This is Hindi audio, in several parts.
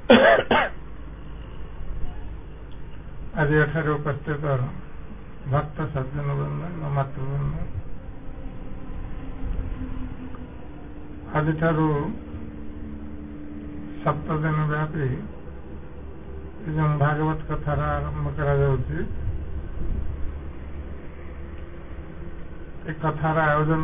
आज एठारे उपस्थित भक्त सज्जन वृंद मातृवृंद आज सप्तदिन व्यापी जो भागवत कथार आरंभ करा कथार आयोजन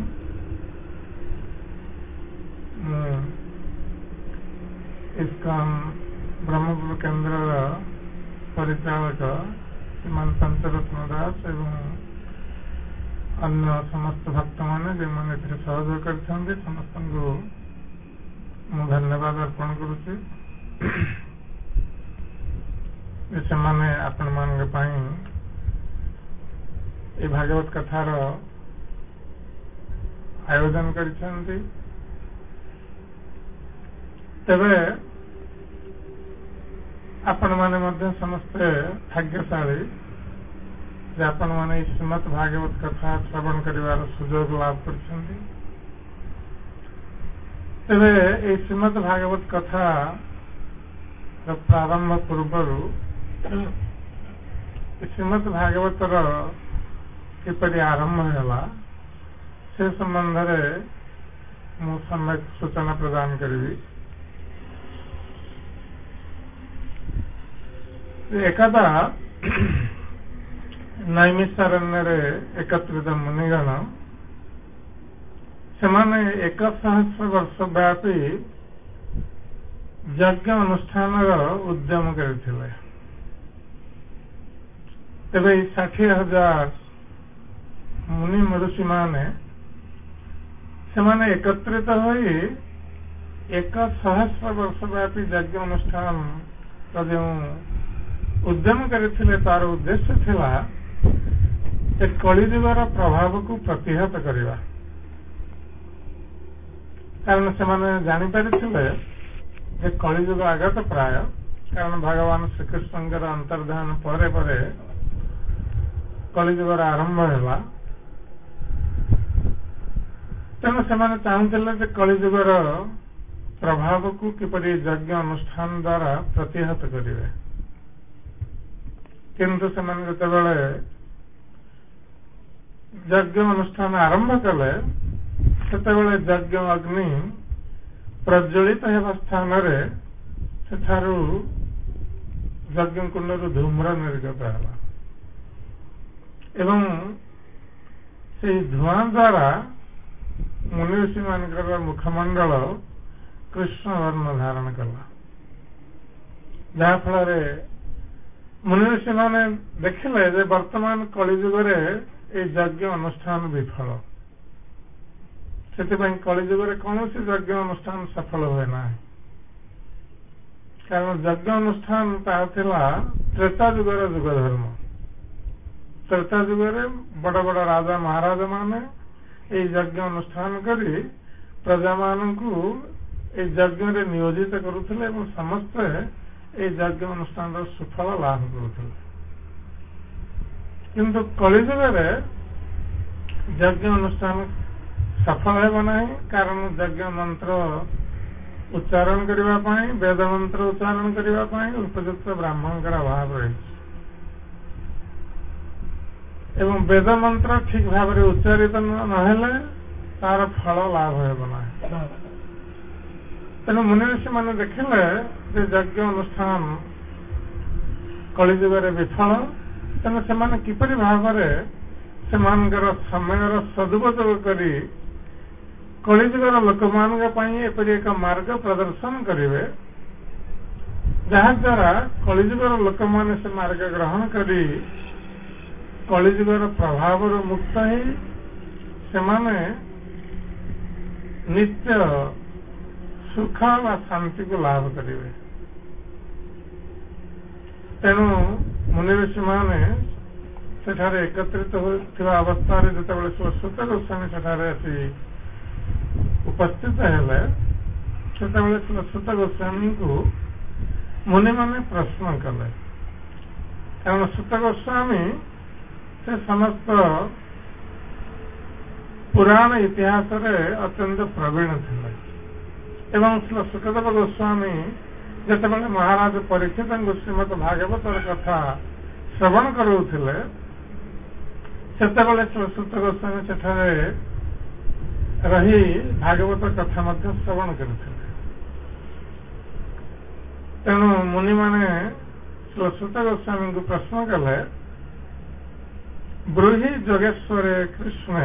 इस्कॉन ब्रह्मपुर केन्द्र परिचालक श्रीमान पंचरत्न दास एवं अन्य समस्त भक्त मैंने जो मैंने सहयोग कर समस्त को मु धन्यवाद अर्पण करुच्ची आपण मान भागवत कथार आयोजन कर तेरे आपण माने समस्ते भाग्यशाली जे आपण माने श्रीमद भागवत कथा श्रवण करिवार सुजोग लाभ करछन्ति। तेरे ए श्रीमद भागवत कथा प्रारंभ पूर्व श्रीमद भागवतर किपरि आरंभ है से संबंध मु सम्यक सूचना प्रदान करी। एकदा नैमिषारण्य एकत्रित मुनिगण से 1,000 वर्ष व्यापी यज्ञ अनुष्ठान उद्यम करते। तेरे 60,000 मुनि ऋषि माने से एकत्रित होई 1,000 वर्ष व्यापी यज्ञ अनुष्ठान जो उद्यम करथिले तार उद्देश्य थिला कलिजुगर प्रभाव को प्रतिहत करवा। कारण से माने जानी पारिथिले जे कलिजुग आगत प्राय कारण भगवान श्रीकृष्ण अंतर्धान परे परे कलिजुगर आरंभ है। तेणु से चाहूले कलिजुगर प्रभाव को किपरि यज्ञ अनुष्ठान द्वारा प्रतिहत करेंगे। किंतु से यज्ञ अनुष्ठान आरंभ कले से यज्ञ अग्नि प्रज्वलित होगा स्थान यज्ञ कुंड धूम्र निर्गत है एवं से धुआं द्वारा मुनि ऋषि मानकर मुखमंडल कृष्ण वर्ण धारण कला जहाँफल मुनि ऋषि माने देखिले जे वर्तमान कलिजुगरे यज्ञ अनुष्ठान विफल से कलिजुगरे कौन सी यज्ञ अनुष्ठान सफल हुए ना। कारण यज्ञ अनुष्ठान ताला त्रेता जुगर जुग धर्म। त्रेता जुगरे बड़ बड़ राजा महाराजा माने यज्ञ अनुष्ठान करी प्रजा मानू यज्ञ रे नियोजित करुथिले एवं समस्ते यज्ञ अनुष्ठान सुफल लाभ करुथिले। किंतु कलिजुगरे यज्ञ अनुष्ठान सफल हेब नाही। कारण यज्ञ मंत्र उच्चारण करिवा पाई वेद मंत्र उच्चारण करिवा पाई उपयुक्त ब्राह्मणकर अभाव रही एवं वेद मंत्र ठीक भाव में उच्चारित नहेले तार फल लाभ हेब नाही। तेणु मुनि ऋषि माने देखिले जे यज्ञ अनुष्ठान कलिजुगरे विफल। तेणु से किपरि भाव में समय सदुपयोग करी कलिजुगर लोक एपरि एक मार्ग प्रदर्शन करेंगे जहाद्वारा कलिजुगर लोक मैंने से मार्ग ग्रहण करी कलिजुगर प्रभाव मुक्त ही से नित्य सुख व शांति को लाभ करेंगे। तेणु मुनि ऋषि माने सेठारे एकत्रित होता अवस्था जो सुत गोस्वामी सेठारे आसी उपस्थित है से सुत गोस्वामी को मुनि माने प्रश्न कले। कारण सुत गोस्वामी से समस्त पुराण इतिहास रे अत्यंत प्रवीण थे एवं सुखदेव गोस्वामी ଯେତେବେଳେ ମହାରାଜ ପରୀକ୍ଷିତଙ୍କୁ ଶ୍ରୀମଦ ଭାଗବତର କଥା ଶ୍ରବଣ କରାଉଥିଲେ ସେତେବେଳେ ସୁତ ଗୋସ୍ୱାମୀ ସେଠାରେ ରହି ଭାଗବତ କଥା ମଧ୍ୟ ଶ୍ରବଣ କରୁଥିଲେ। ତେଣୁ ମୁନିମାନେ ସୁତ ଗୋସ୍ୱାମୀଙ୍କୁ ପ୍ରଶ୍ନ କଲେ, ବ୍ରୂହି ଯୋଗେଶ୍ୱରେ କୃଷ୍ଣେ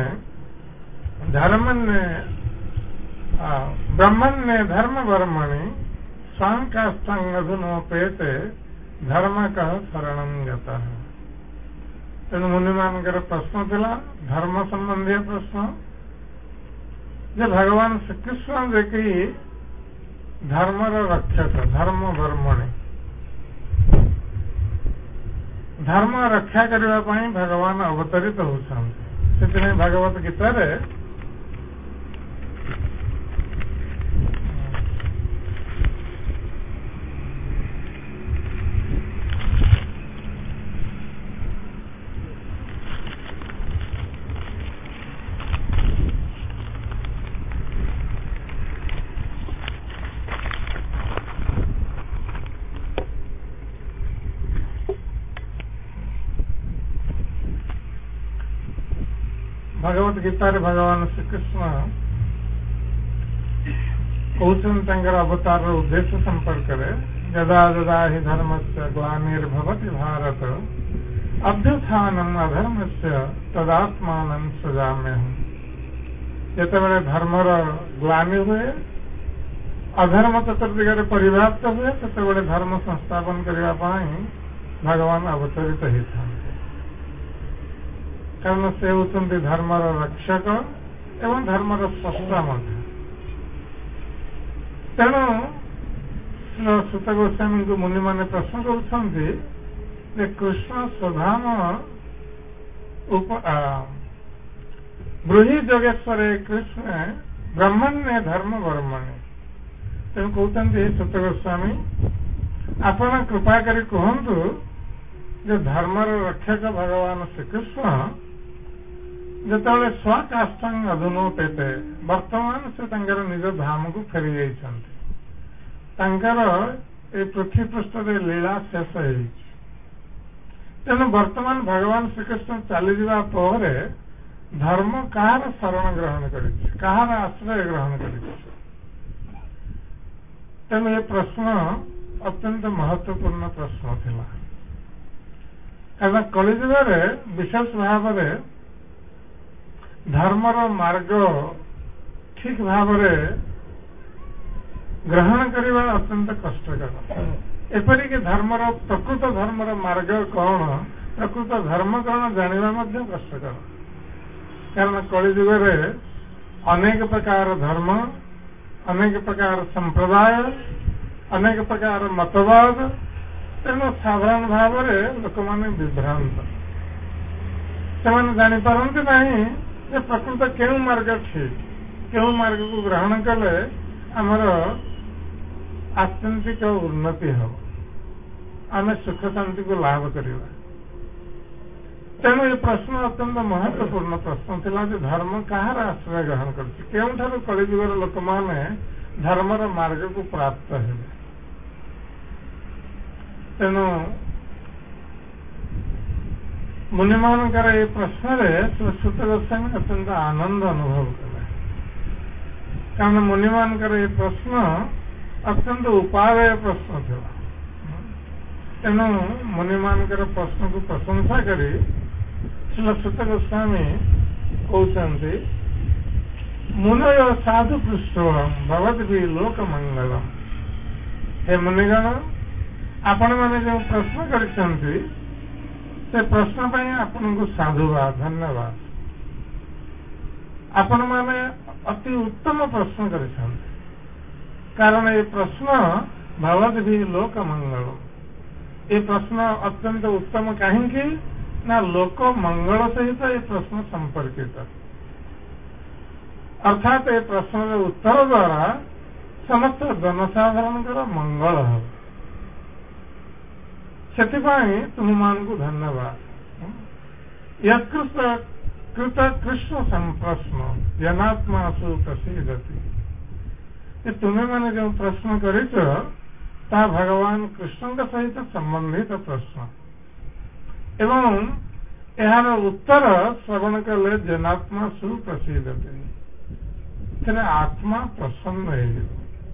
ବ୍ରହ୍ମଣ୍ୟ ଧର୍ମ ବର୍ମଣି ସ୍ୱାଙ୍କାଷ୍ଟଙ୍ଗଧୁନୋପେତେ ଧର୍ମ କହ ଶରଣଂ ଗତଃ। ତେଣୁ ମୁନିମାନଙ୍କର ପ୍ରଶ୍ନ ଥିଲା ଧର୍ମ ସମ୍ବନ୍ଧୀୟ ପ୍ରଶ୍ନ, ଯେ ଭଗବାନ ଶ୍ରୀକୃଷ୍ଣ ଯେ କି ଧର୍ମର ରକ୍ଷକ, ଧର୍ମ ବର୍ମଣି, ଧର୍ମ ରକ୍ଷା କରିବା ପାଇଁ ଭଗବାନ ଅବତରିତ ହେଉଛନ୍ତି। ସେଥିପାଇଁ ଭାଗବତ ଗୀତାରେ ଭଗବତ ଗୀତାରେ ଭଗବାନ ଶ୍ରୀକୃଷ୍ଣ କହୁଛନ୍ତି ତାଙ୍କର ଅବତାରର ଉଦ୍ଦେଶ୍ୟ ସମ୍ପର୍କରେ, ଯଦା ଯଦା ହି ଧର୍ମସ୍ୟ ଗ୍ଲାନିର୍ଭବତି ଭାରତ ଅଭ୍ୟୁତ୍ଥାନମ୍ ଅଧର୍ମସ୍ୟ ତଦାତ୍ମାନଂ ସୃଜାମ୍ୟହମ୍। ଯେତେବେଳେ ଧର୍ମର ଗ୍ଲାନି ହୁଏ, ଅଧର୍ମ ଚତୁର୍ଦିଗରେ ପରିବ୍ୟାପ୍ତ ହୁଏ, ସେତେବେଳେ ଧର୍ମ ସଂସ୍ଥାପନ କରିବା ପାଇଁ ଭଗବାନ ଅବତରିତ ହେଇଥାନ୍ତି। କାରଣ ସେ ହେଉଛନ୍ତି ଧର୍ମର ରକ୍ଷକ ଏବଂ ଧର୍ମର ସ୍ରଷ୍ଟା ମଧ୍ୟ। ତେଣୁ ସୁତ ଗୋସ୍ୱାମୀଙ୍କୁ ମୁନିମାନେ ପ୍ରଶ୍ନ କରୁଛନ୍ତି ଯେ କୃଷ୍ଣ ସ୍ୱଧାମ ବ୍ରୂହି ଯୋଗେଶ୍ୱରେ କୃଷ୍ଣ ବ୍ରହ୍ମଣ୍ୟ ଧର୍ମ ବର୍ମଣି। ତେଣୁ କହୁଛନ୍ତି ସୁତ ଗୋସ୍ୱାମୀ, ଆପଣ କୃପା କରି କୁହନ୍ତୁ ଯେ ଧର୍ମର ରକ୍ଷକ ଭଗବାନ ଶ୍ରୀକୃଷ୍ଣ ଯେତେବେଳେ ସ୍ୱକାଷ୍ଠାଙ୍ଗ ଅଧୁନୋପେତେ, ବର୍ତ୍ତମାନ ସେ ତାଙ୍କର ନିଜ ଧାମକୁ ଫେରି ଯାଇଛନ୍ତି, ତାଙ୍କର ଏ ପୃଥ୍ୱୀ ପୃଷ୍ଠରେ ଲୀଳା ଶେଷ ହେଇଛି। ତେଣୁ ବର୍ତ୍ତମାନ ଭଗବାନ ଶ୍ରୀକୃଷ୍ଣ ଚାଲିଯିବା ପରେ ଧର୍ମ କାହାର ଶରଣ ଗ୍ରହଣ କରିଛି, କାହାର ଆଶ୍ରୟ ଗ୍ରହଣ କରିଛି? ତେଣୁ ଏ ପ୍ରଶ୍ନ ଅତ୍ୟନ୍ତ ମହତ୍ୱପୂର୍ଣ୍ଣ ପ୍ରଶ୍ନ ଥିଲା। କାରଣ କଳିଯୁଗରେ ବିଶେଷ ଭାବରେ ଧର୍ମର ମାର୍ଗ ଠିକ ଭାବରେ ଗ୍ରହଣ କରିବା ଅତ୍ୟନ୍ତ କଷ୍ଟକର। ଏପରିକି ପ୍ରକୃତ ଧର୍ମର ମାର୍ଗ କଣ, ପ୍ରକୃତ ଧର୍ମ କଣ ଜାଣିବା ମଧ୍ୟ କଷ୍ଟକର। କାରଣ କଳିଯୁଗରେ ଅନେକ ପ୍ରକାର ଧର୍ମ, ଅନେକ ପ୍ରକାର ସମ୍ପ୍ରଦାୟ, ଅନେକ ପ୍ରକାର ମତବାଦ, ତେଣୁ ସାଧାରଣ ଭାବରେ ଲୋକମାନେ ବିଭ୍ରାନ୍ତ। ସେମାନେ ଜାଣିପାରନ୍ତି ନାହିଁ ଯେ ପ୍ରକୃତ କେଉଁ ମାର୍ଗ ଠିକ, କେଉଁ ମାର୍ଗକୁ ଗ୍ରହଣ କଲେ ଆମର ଆତ୍ୟନ୍ତିକ ଉନ୍ନତି ହେବ, ଆମେ ସୁଖ ଶାନ୍ତିକୁ ଲାଭ କରିବା। ତେଣୁ ଏ ପ୍ରଶ୍ନ ଅତ୍ୟନ୍ତ ମହତ୍ୱପୂର୍ଣ୍ଣ ପ୍ରଶ୍ନ ଥିଲା ଯେ ଧର୍ମ କାହାର ଆଶ୍ରୟ ଗ୍ରହଣ କରୁଛି, କେଉଁଠାରୁ କଳିଯୁଗର ଲୋକମାନେ ଧର୍ମର ମାର୍ଗକୁ ପ୍ରାପ୍ତ ହେବେ। ତେଣୁ ମୁନିମାନଙ୍କର ଏ ପ୍ରଶ୍ନରେ ସୁତ ଗୋସ୍ୱାମୀ ଅତ୍ୟନ୍ତ ଆନନ୍ଦ ଅନୁଭବ କଲେ। କାରଣ ମୁନିମାନଙ୍କର ଏ ପ୍ରଶ୍ନ ଅତ୍ୟନ୍ତ ଉପାଦେୟ ପ୍ରଶ୍ନ ଥିଲା। ତେଣୁ ମୁନିମାନଙ୍କର ପ୍ରଶ୍ନକୁ ପ୍ରଶଂସା କରି ସୁତ ଗୋସ୍ୱାମୀ କହୁଛନ୍ତି, ମୁନୟ ସାଧୁ ପୃଷ୍ଠ ଭବଦ୍ଭି ଲୋକ ମଙ୍ଗଳମ୍। ହେ ମୁନିଗଣ, ଆପଣମାନେ ଯେଉଁ ପ୍ରଶ୍ନ କରିଛନ୍ତି ସେ ପ୍ରଶ୍ନ ପାଇଁ ଆପଣଙ୍କୁ ସାଧୁବାଦ, ଧନ୍ୟବାଦ। ଆପଣମାନେ ଅତି ଉତ୍ତମ ପ୍ରଶ୍ନ କରିଛନ୍ତି। କାରଣ ଏ ପ୍ରଶ୍ନ ଭବଦ୍ଭି ଲୋକ ମଙ୍ଗଳମ୍, ଏ ପ୍ରଶ୍ନ ଅତ୍ୟନ୍ତ ଉତ୍ତମ। କାହିଁକି ନା ଲୋକ ମଙ୍ଗଳ ସହିତ ଏ ପ୍ରଶ୍ନ ସମ୍ପର୍କିତ। ଅର୍ଥାତ୍ ଏ ପ୍ରଶ୍ନର ଉତ୍ତର ଦ୍ୱାରା ସମସ୍ତ ଜନସାଧାରଣଙ୍କର ମଙ୍ଗଳ ହେବ। ସେଥିପାଇଁ ତୁମମାନଙ୍କୁ ଧନ୍ୟବାଦ। କୃତ କୃଷ୍ଣ ସମ୍ପ୍ରଶ୍ନ ଜନାତ୍ମାସୁ ପ୍ରସିଦ୍ଧତି। ତୁମେମାନେ ଯେଉଁ ପ୍ରଶ୍ନ କରିଛ ତାହା ଭଗବାନ କୃଷ୍ଣଙ୍କ ସହିତ ସମ୍ବନ୍ଧିତ ପ୍ରଶ୍ନ ଏବଂ ଏହାର ଉତ୍ତର ଶ୍ରବଣ କଲେ ଜନାତ୍ମା ସୁପ୍ରସିଦ୍ଧତେ, ଏଥିରେ ଆତ୍ମା ପ୍ରସନ୍ନ ହେଇଯିବ।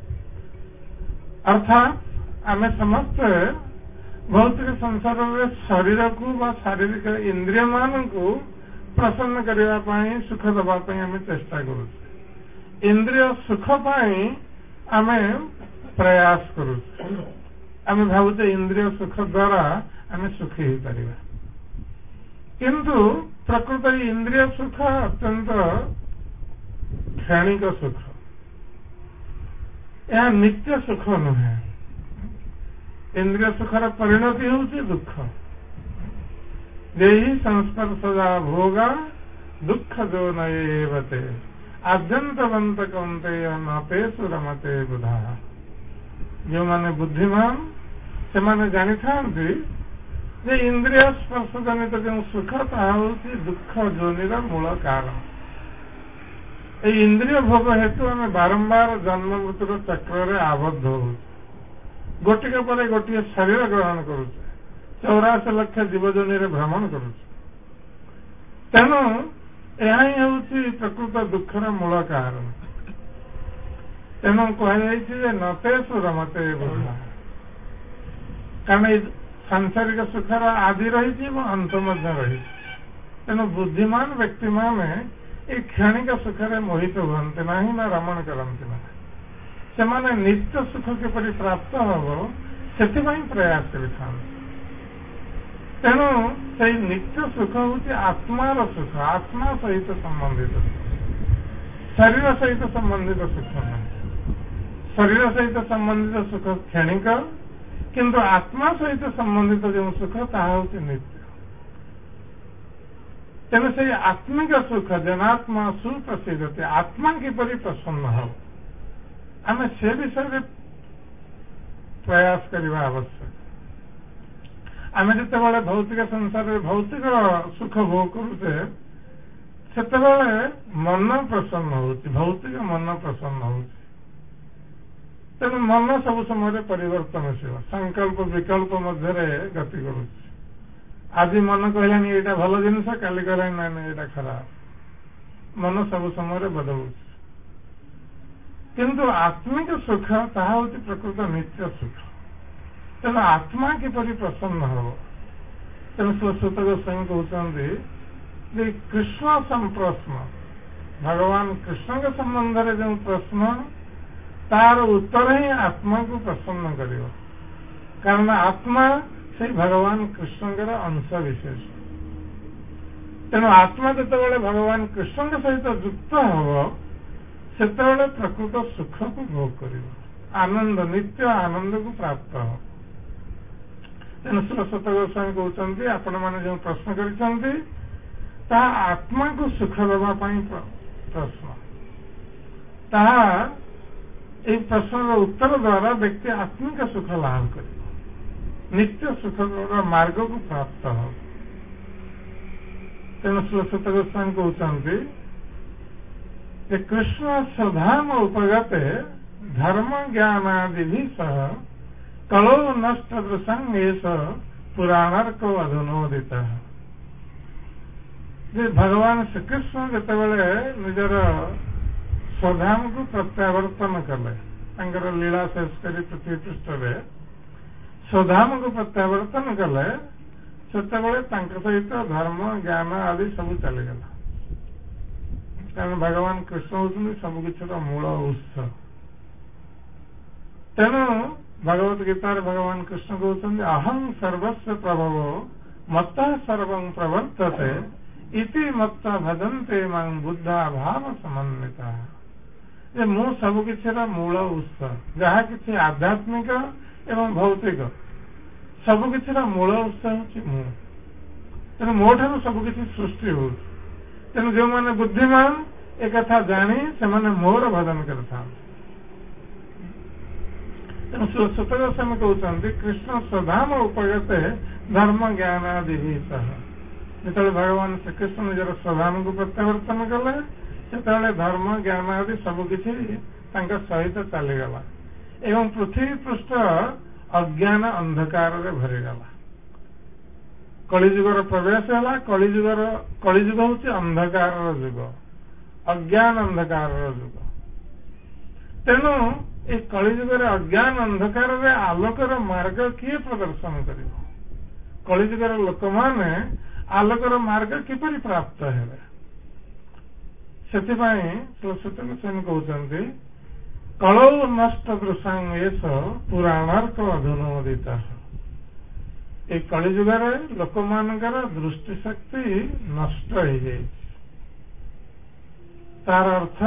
ଅର୍ଥାତ୍ ଆମେ ସମସ୍ତେ ଭୌତିକ ସଂସାରରେ ଶରୀରକୁ ବା ଶାରୀରିକ ଇନ୍ଦ୍ରିୟ ମାନଙ୍କୁ ପ୍ରସନ୍ନ କରିବା ପାଇଁ, ସୁଖ ଦେବା ପାଇଁ ଆମେ ଚେଷ୍ଟା କରୁଛୁ। ଇନ୍ଦ୍ରିୟ ସୁଖ ପାଇଁ ଆମେ ପ୍ରୟାସ କରୁଛୁ। ଆମେ ଭାବୁଛେ ଇନ୍ଦ୍ରିୟ ସୁଖ ଦ୍ୱାରା ଆମେ ସୁଖୀ ହେଇପାରିବା, କିନ୍ତୁ ପ୍ରକୃତ ଇନ୍ଦ୍ରିୟ ସୁଖ ଅତ୍ୟନ୍ତ କ୍ଷଣିକ ସୁଖ, ଏହା ନିତ୍ୟ ସୁଖ ନୁହେଁ। ଇନ୍ଦ୍ରିୟ ସୁଖର ପରିଣତି ହେଉଛି ଦୁଃଖ। ଦେହି ସଂସ୍ପର୍ଶଜା ଭୋଗା ଦୁଃଖ ଯୋନୟେବତେ ଆଦ୍ୟନ୍ତବନ୍ତ କୌନ୍ତେୟ ନତେଷୁ ରମତେ ବୁଧା। ଯେଉଁମାନେ ବୁଦ୍ଧିମାନ ସେମାନେ ଜାଣିଥାନ୍ତି ଯେ ଇନ୍ଦ୍ରିୟ ସ୍ପର୍ଶ ଜନିତ ଯେଉଁ ସୁଖ ତାହା ହେଉଛି ଦୁଃଖ ଯୋନିର ମୂଳ କାରଣ। ଏହି ଇନ୍ଦ୍ରିୟ ଭୋଗ ହେତୁ ଆମେ ବାରମ୍ବାର ଜନ୍ମ ମୃତ୍ୟୁର ଚକ୍ରରେ ଆବଦ୍ଧ ହେଉଛୁ। ଗୋଟିକ ପରେ ଗୋଟିଏ ଶରୀର ଗ୍ରହଣ କରୁଛେ, 84 ଲକ୍ଷ ଜୀବଜନୀରେ ଭ୍ରମଣ କରୁଛେ। ତେଣୁ ଏହା ହିଁ ହେଉଛି ପ୍ରକୃତ ଦୁଃଖର ମୂଳ କାରଣ। ତେଣୁ କୁହାଯାଇଛି ଯେ ନତେଷୁ ରମତେ ବୁଧା, କାରଣ ଏଇ ସାଂସାରିକ ସୁଖର ଆଦି ରହିଛି ଏବଂ ଅନ୍ତ ମଧ୍ୟ ରହିଛି। ତେଣୁ ବୁଦ୍ଧିମାନ ବ୍ୟକ୍ତିମାନେ এই କ୍ଷଣିକ ସୁଖରେ ମୋହିତ ହୁଅନ୍ତି ନାହିଁ ବା ରମଣ କରନ୍ତି ନାହିଁ। ସେମାନେ ନିତ୍ୟ ସୁଖ କିପରି ପ୍ରାପ୍ତ ହେବ ସେଥିପାଇଁ ପ୍ରୟାସ କରିଥାନ୍ତି। ତେଣୁ ସେଇ ନିତ୍ୟ ସୁଖ ହେଉଛି ଆତ୍ମାର ସୁଖ, ଆତ୍ମା ସହିତ ସମ୍ବନ୍ଧିତ ସୁଖ, ଶରୀର ସହିତ ସମ୍ବନ୍ଧିତ ସୁଖ ନାହିଁ। ଶରୀର ସହିତ ସମ୍ବନ୍ଧିତ ସୁଖ କ୍ଷଣିକ, କିନ୍ତୁ ଆତ୍ମା ସହିତ ସମ୍ବନ୍ଧିତ ଯେଉଁ ସୁଖ ତାହା ହେଉଛି ନିତ୍ୟ। ତେଣୁ ସେଇ ଆତ୍ମିକ ସୁଖ ଜନାତ୍ମା ସୁପ୍ରସିଦ୍ଧତେ, ଆତ୍ମା କିପରି ପ୍ରସନ୍ନ ହେବ ଆମେ ସେ ବିଷୟରେ ପ୍ରୟାସ କରିବା ଆବଶ୍ୟକ। ଆମେ ଯେତେବେଳେ ଭୌତିକ ସଂସାରରେ ଭୌତିକ ସୁଖ ଭୋଗ କରୁଛେ ସେତେବେଳେ ମନ ପ୍ରସନ୍ନ ହେଉଛି, ଭୌତିକ ମନ ପ୍ରସନ୍ନ ହେଉଛି। ତେଣୁ ମନ ସବୁ ସମୟରେ ପରିବର୍ତ୍ତନଶୀଳ, ସଂକଳ୍ପ ବିକଳ୍ପ ମଧ୍ୟରେ ଗତି କରୁଛି। ଆଜି ମନ କହିଲାନି ଏଇଟା ଭଲ ଜିନିଷ, କାଲି କହିଲାନି ନାଇଁ ନାଇଁ ଏଇଟା ଖରାପ। ମନ ସବୁ ସମୟରେ ବଦଳୁଛି। କିନ୍ତୁ ଆତ୍ମିକ ସୁଖ ତାହା ହେଉଛି ପ୍ରକୃତ ନିତ୍ୟ ସୁଖ। ତେଣୁ ଆତ୍ମା କିପରି ପ୍ରସନ୍ନ ହେବ, ତେଣୁ ସୁତ ଗୋସ୍ୱାମୀ କହୁଛନ୍ତି ଯେ କୃଷ୍ଣ ସଂପ୍ରଶ୍ନ, ଭଗବାନ କୃଷ୍ଣଙ୍କ ସମ୍ବନ୍ଧରେ ଯେଉଁ ପ୍ରଶ୍ନ ତାର ଉତ୍ତର ହିଁ ଆତ୍ମାକୁ ପ୍ରସନ୍ନ କରିବ। କାରଣ ଆତ୍ମା ସେଇ ଭଗବାନ କୃଷ୍ଣଙ୍କର ଅଂଶ ବିଶେଷ। ତେଣୁ ଆତ୍ମା ଯେତେବେଳେ ଭଗବାନ କୃଷ୍ଣଙ୍କ ସହିତ ଯୁକ୍ତ ହେବ ସେତେବେଳେ ପ୍ରକୃତ ସୁଖକୁ ଭୋଗ କରିବ, ଆନନ୍ଦ, ନିତ୍ୟ ଆନନ୍ଦକୁ ପ୍ରାପ୍ତ ହେବ। ତେଣୁ ସୁତ ଗୋସ୍ୱାମୀ କହୁଛନ୍ତି ଆପଣମାନେ ଯେଉଁ ପ୍ରଶ୍ନ କରିଛନ୍ତି ତାହା ଆତ୍ମାକୁ ସୁଖ ଦେବା ପାଇଁ ପ୍ରଶ୍ନ। ତାହା ଏହି ପ୍ରଶ୍ନର ଉତ୍ତର ଦ୍ୱାରା ବ୍ୟକ୍ତି ଆତ୍ମିକ ସୁଖ ଲାଭ କରିବ, ନିତ୍ୟ ସୁଖର ମାର୍ଗକୁ ପ୍ରାପ୍ତ ହେବ। ତେଣୁ ସୁତ ଗୋସ୍ୱାମୀ କହୁଛନ୍ତି ଯେ କୃଷ୍ଣ ସ୍ୱଧାମ ଉପଗତେ ଧର୍ମ ଜ୍ଞାନାଦି ସହ କଳୋ ନଷ୍ଟ ଦୃଶାଙ୍ଗେଶ ପୁରାଣର୍କ ଅଧୁନୋଦିତ। ଯେ ଭଗବାନ ଶ୍ରୀକୃଷ୍ଣ ଯେତେବେଳେ ନିଜର ସ୍ୱଧାମକୁ ପ୍ରତ୍ୟାବର୍ତ୍ତନ କଲେ, ତାଙ୍କର ଲୀଳା ଶେଷ କରି ପୃଥିବୀ ପୃଷ୍ଠରେ ସ୍ୱଧାମକୁ ପ୍ରତ୍ୟାବର୍ତ୍ତନ କଲେ ସେତେବେଳେ ତାଙ୍କ ସହିତ ଧର୍ମ ଜ୍ଞାନ ଆଦି ସବୁ ଚାଲିଗଲା। କାରଣ ଭଗବାନ କୃଷ୍ଣ ହେଉଛନ୍ତି ସବୁ କିଛିର ମୂଳ ଉତ୍ସ। ତେଣୁ ଭଗବତ ଗୀତାରେ ଭଗବାନ କୃଷ୍ଣ କହୁଛନ୍ତି ଅହଂ ସର୍ବସ୍ୱ ପ୍ରଭବ ମତ୍ତଃ ସର୍ବଂ ପ୍ରବର୍ତ୍ତତେ ଇତି ମତ୍ତା ଭଜନ୍ତେ ମାଂ ବୁଦ୍ଧା ଭାବ ସମନ୍ୱିତା। ଯେ ମୁଁ ସବୁ କିଛିର ମୂଳ ଉତ୍ସ, ଯାହା କିଛି ଆଧ୍ୟାତ୍ମିକ ଏବଂ ଭୌତିକ ସବୁ କିଛିର ମୂଳ ଉତ୍ସ ହେଉଛି ମୁଁ। ତେଣୁ ମୋ ଠାରୁ ସବୁ କିଛି ସୃଷ୍ଟି ହେଉଛି। ତେଣୁ ଯେଉଁମାନେ ବୁଦ୍ଧିମାନ ଏକଥା ଜାଣି ସେମାନେ ମୋର ଭଜନ କରିଥାନ୍ତି। ତେଣୁ ସୁତ ଗୋସ୍ୱାମୀ କହୁଛନ୍ତି କୃଷ୍ଣ ସ୍ୱଧାମ ଉପଗତେ ଧର୍ମ ଜ୍ଞାନ ଆଦି ସହ, ଯେତେବେଳେ ଭଗବାନ ଶ୍ରୀକୃଷ୍ଣ ନିଜର ସ୍ୱଧାମକୁ ପ୍ରତ୍ୟାବର୍ତ୍ତନ କଲେ ସେତେବେଳେ ଧର୍ମ ଜ୍ଞାନ ଆଦି ସବୁକିଛି ତାଙ୍କ ସହିତ ଚାଲିଗଲା ଏବଂ ପୃଥିବୀ ପୃଷ୍ଠ अज्ञान अंधकार रे भरीगला। कलिजुगर प्रवेश है। कलिजुग हूँ अंधकार जुग, अज्ञान अंधकार जुग। तेणु ये कलिजुगर अज्ञान अंधकार रे आलोकर मार्ग किए प्रदर्शन कर? कलिजुगर लोक माने आलोकर मार्ग किपरि प्राप्त हेबे? सेथिपाई तुलसीदास गोस्वामी कहउछन्ति कलौ नष्ट दृशांगेश पुराणार्क अधुनोदित। ए कलिजुगर लोक मानकर दृष्टि शक्ति नष्ट हो जाए। तार अर्थ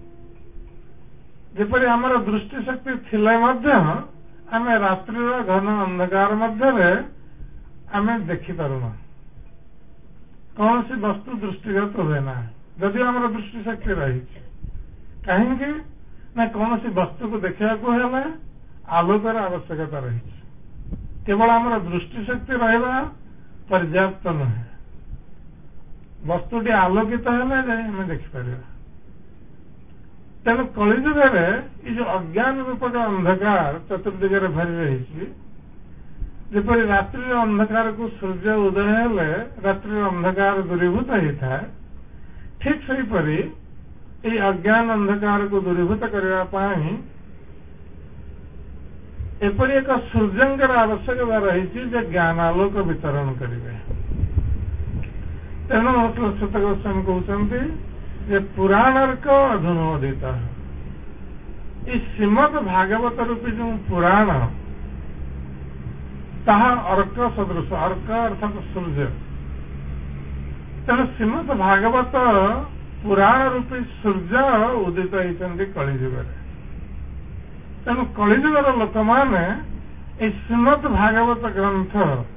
जेपरि आमर दृष्टि शक्ति थिले मध्य आमे रात्रिर घन अंधकार मध्य आमे देखि पारुना, कौन सी वस्तु दृष्टिगत हुए ना जदि आमर दृष्टि शक्ति रही। कहीं ना कौन सी वस्तु को देखा आलोकर आवश्यकता रही। केवल आमर दृष्टि शक्ति रहा पर्याप्त नुहे, वस्तुटी आलोकित है जाए आम देखिपर। तेणु कलिजुगर ये जो अज्ञान रूपक अंधकार चतुर्दिगरे भरी रही, जेपरि रात्रि अंधकार को सूर्य उदय हेले रात्रि अंधकार दूरीभूत होता है, ठीक सेहीपरि ये अज्ञान अंधकार को दूरीभूत करने एपरि एक सूर्यंकर आवश्यकता रही जे ज्ञानालोक वितरण करेंगे। तेणु तुलसीदास गोस्वामी कहते जे पुराणार्क अधुनोदित। इस श्रीमद भागवत रूपी जो पुराण ताहा अर्क सदृश, अर्क अर्थात सूर्य। तेणु श्रीमद भागवत पुराण रूपी सूर्य उदित होती कलिजुगर। तेणु कलिजुगर लोक माने श्रीमद भागवत ग्रंथ,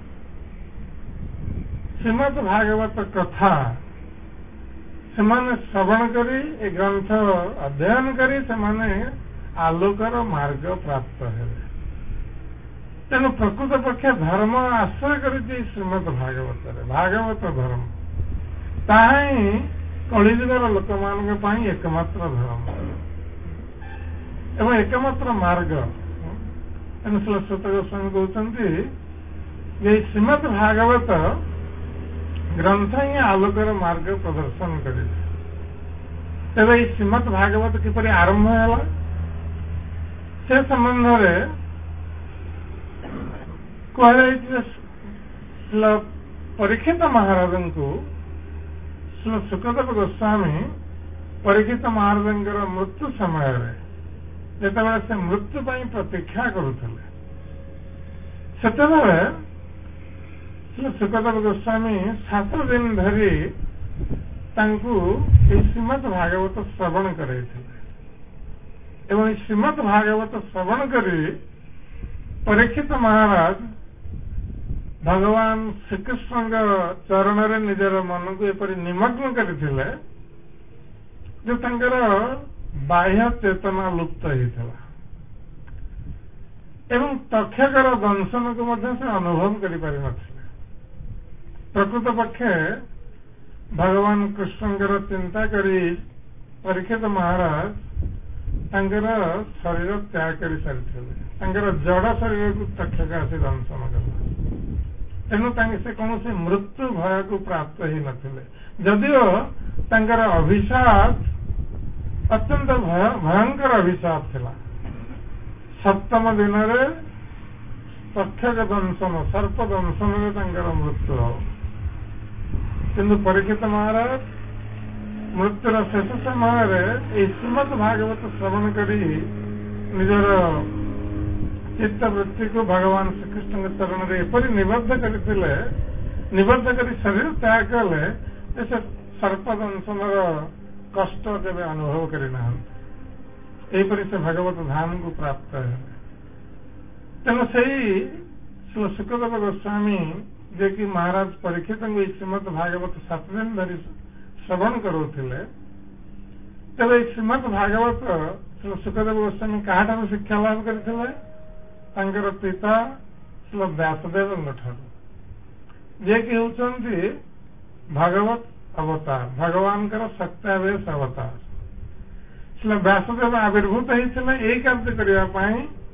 श्रीमद भागवत कथा सेमाने श्रवण करी ए ग्रंथ अध्ययन करी सेमाने आलोकर मार्ग प्राप्त हेबे। तेणु प्रकृत पक्ष धर्म आश्रय करिछि श्रीमद भागवत रे, भागवत धर्म ताही कलिजुगर लोक मानक पई एकमात्र धर्म एवं एकमात्र मार्ग। तेणु तुलसीदास गोस्वामी कहते जे श्रीमद भागवत ग्रंथ ही आलोकर मार्ग प्रदर्शन करे। तेरे श्रीमद भागवत किपरि आरंभ है से संबंध में कह परीक्षित महाराज को श्री सुखदेव गोस्वामी परीक्षित महाराज मृत्यु समय जितेबाला से मृत्यु पर प्रतीक्षा करुले सेतेबाला श्री सुखदेव गोस्वामी 7 दिन धरी श्रीमद भागवत श्रवण करे एवं श्रीमद भागवत श्रवण करी परीक्षित महाराज भगवान श्रीकृष्ण चरण रे निजर मन को एपरी निमग्न करथिले जो तंकर बाह्य चेतना लुप्त होता एवं तक्षकर दंशन को मध्य से अनुभव करि पारि नथिले। प्रकृत पक्षे भगवान कृष्णकर चिंता करी परीक्षित महाराज तंकर शरीर त्याग कर सारी जड़ शरीर को तक्षक आसी दंशन कला। तेणु से कौन से मृत्यु भय को प्राप्त ही नथिले, जदिओ तंकर अभिशाप अत्यंत भयंकर अभिशाप थिला। 7म दिन तक्षक दंशन सर्प दंशन रे तंकर मृत्यु हो, किंतु परीक्षित महाराज मृत्युर शेष समय श्रीमद भागवत श्रवण करी निजर चित्तवृत्ति को भगवान श्रीकृष्ण के चरण में एपरी निबद्ध करथिले, निबद्ध करी शरीर त्याग कले जैसे सर्प दंशन कष्ट केवे अनुभव करि नाहंती। एपरी से भगवत धाम को प्राप्त है। तेणु से सुखदेव गोस्वामी जे कि महाराज परीक्षित श्रीमद भागवत 7 दिन धरी श्रवण करुले, तेरे श्रीमद भागवत श्री सुखदेव गोस्वामी क्या शिक्षा लाभ करथिले? तांकर पिता श्री व्यासदेव जे कि होउछन्ति भागवत अवतार, भगवान सत्यावेश अवतार। श्री व्यासदेव आविर्भूत होते यही कार्य करने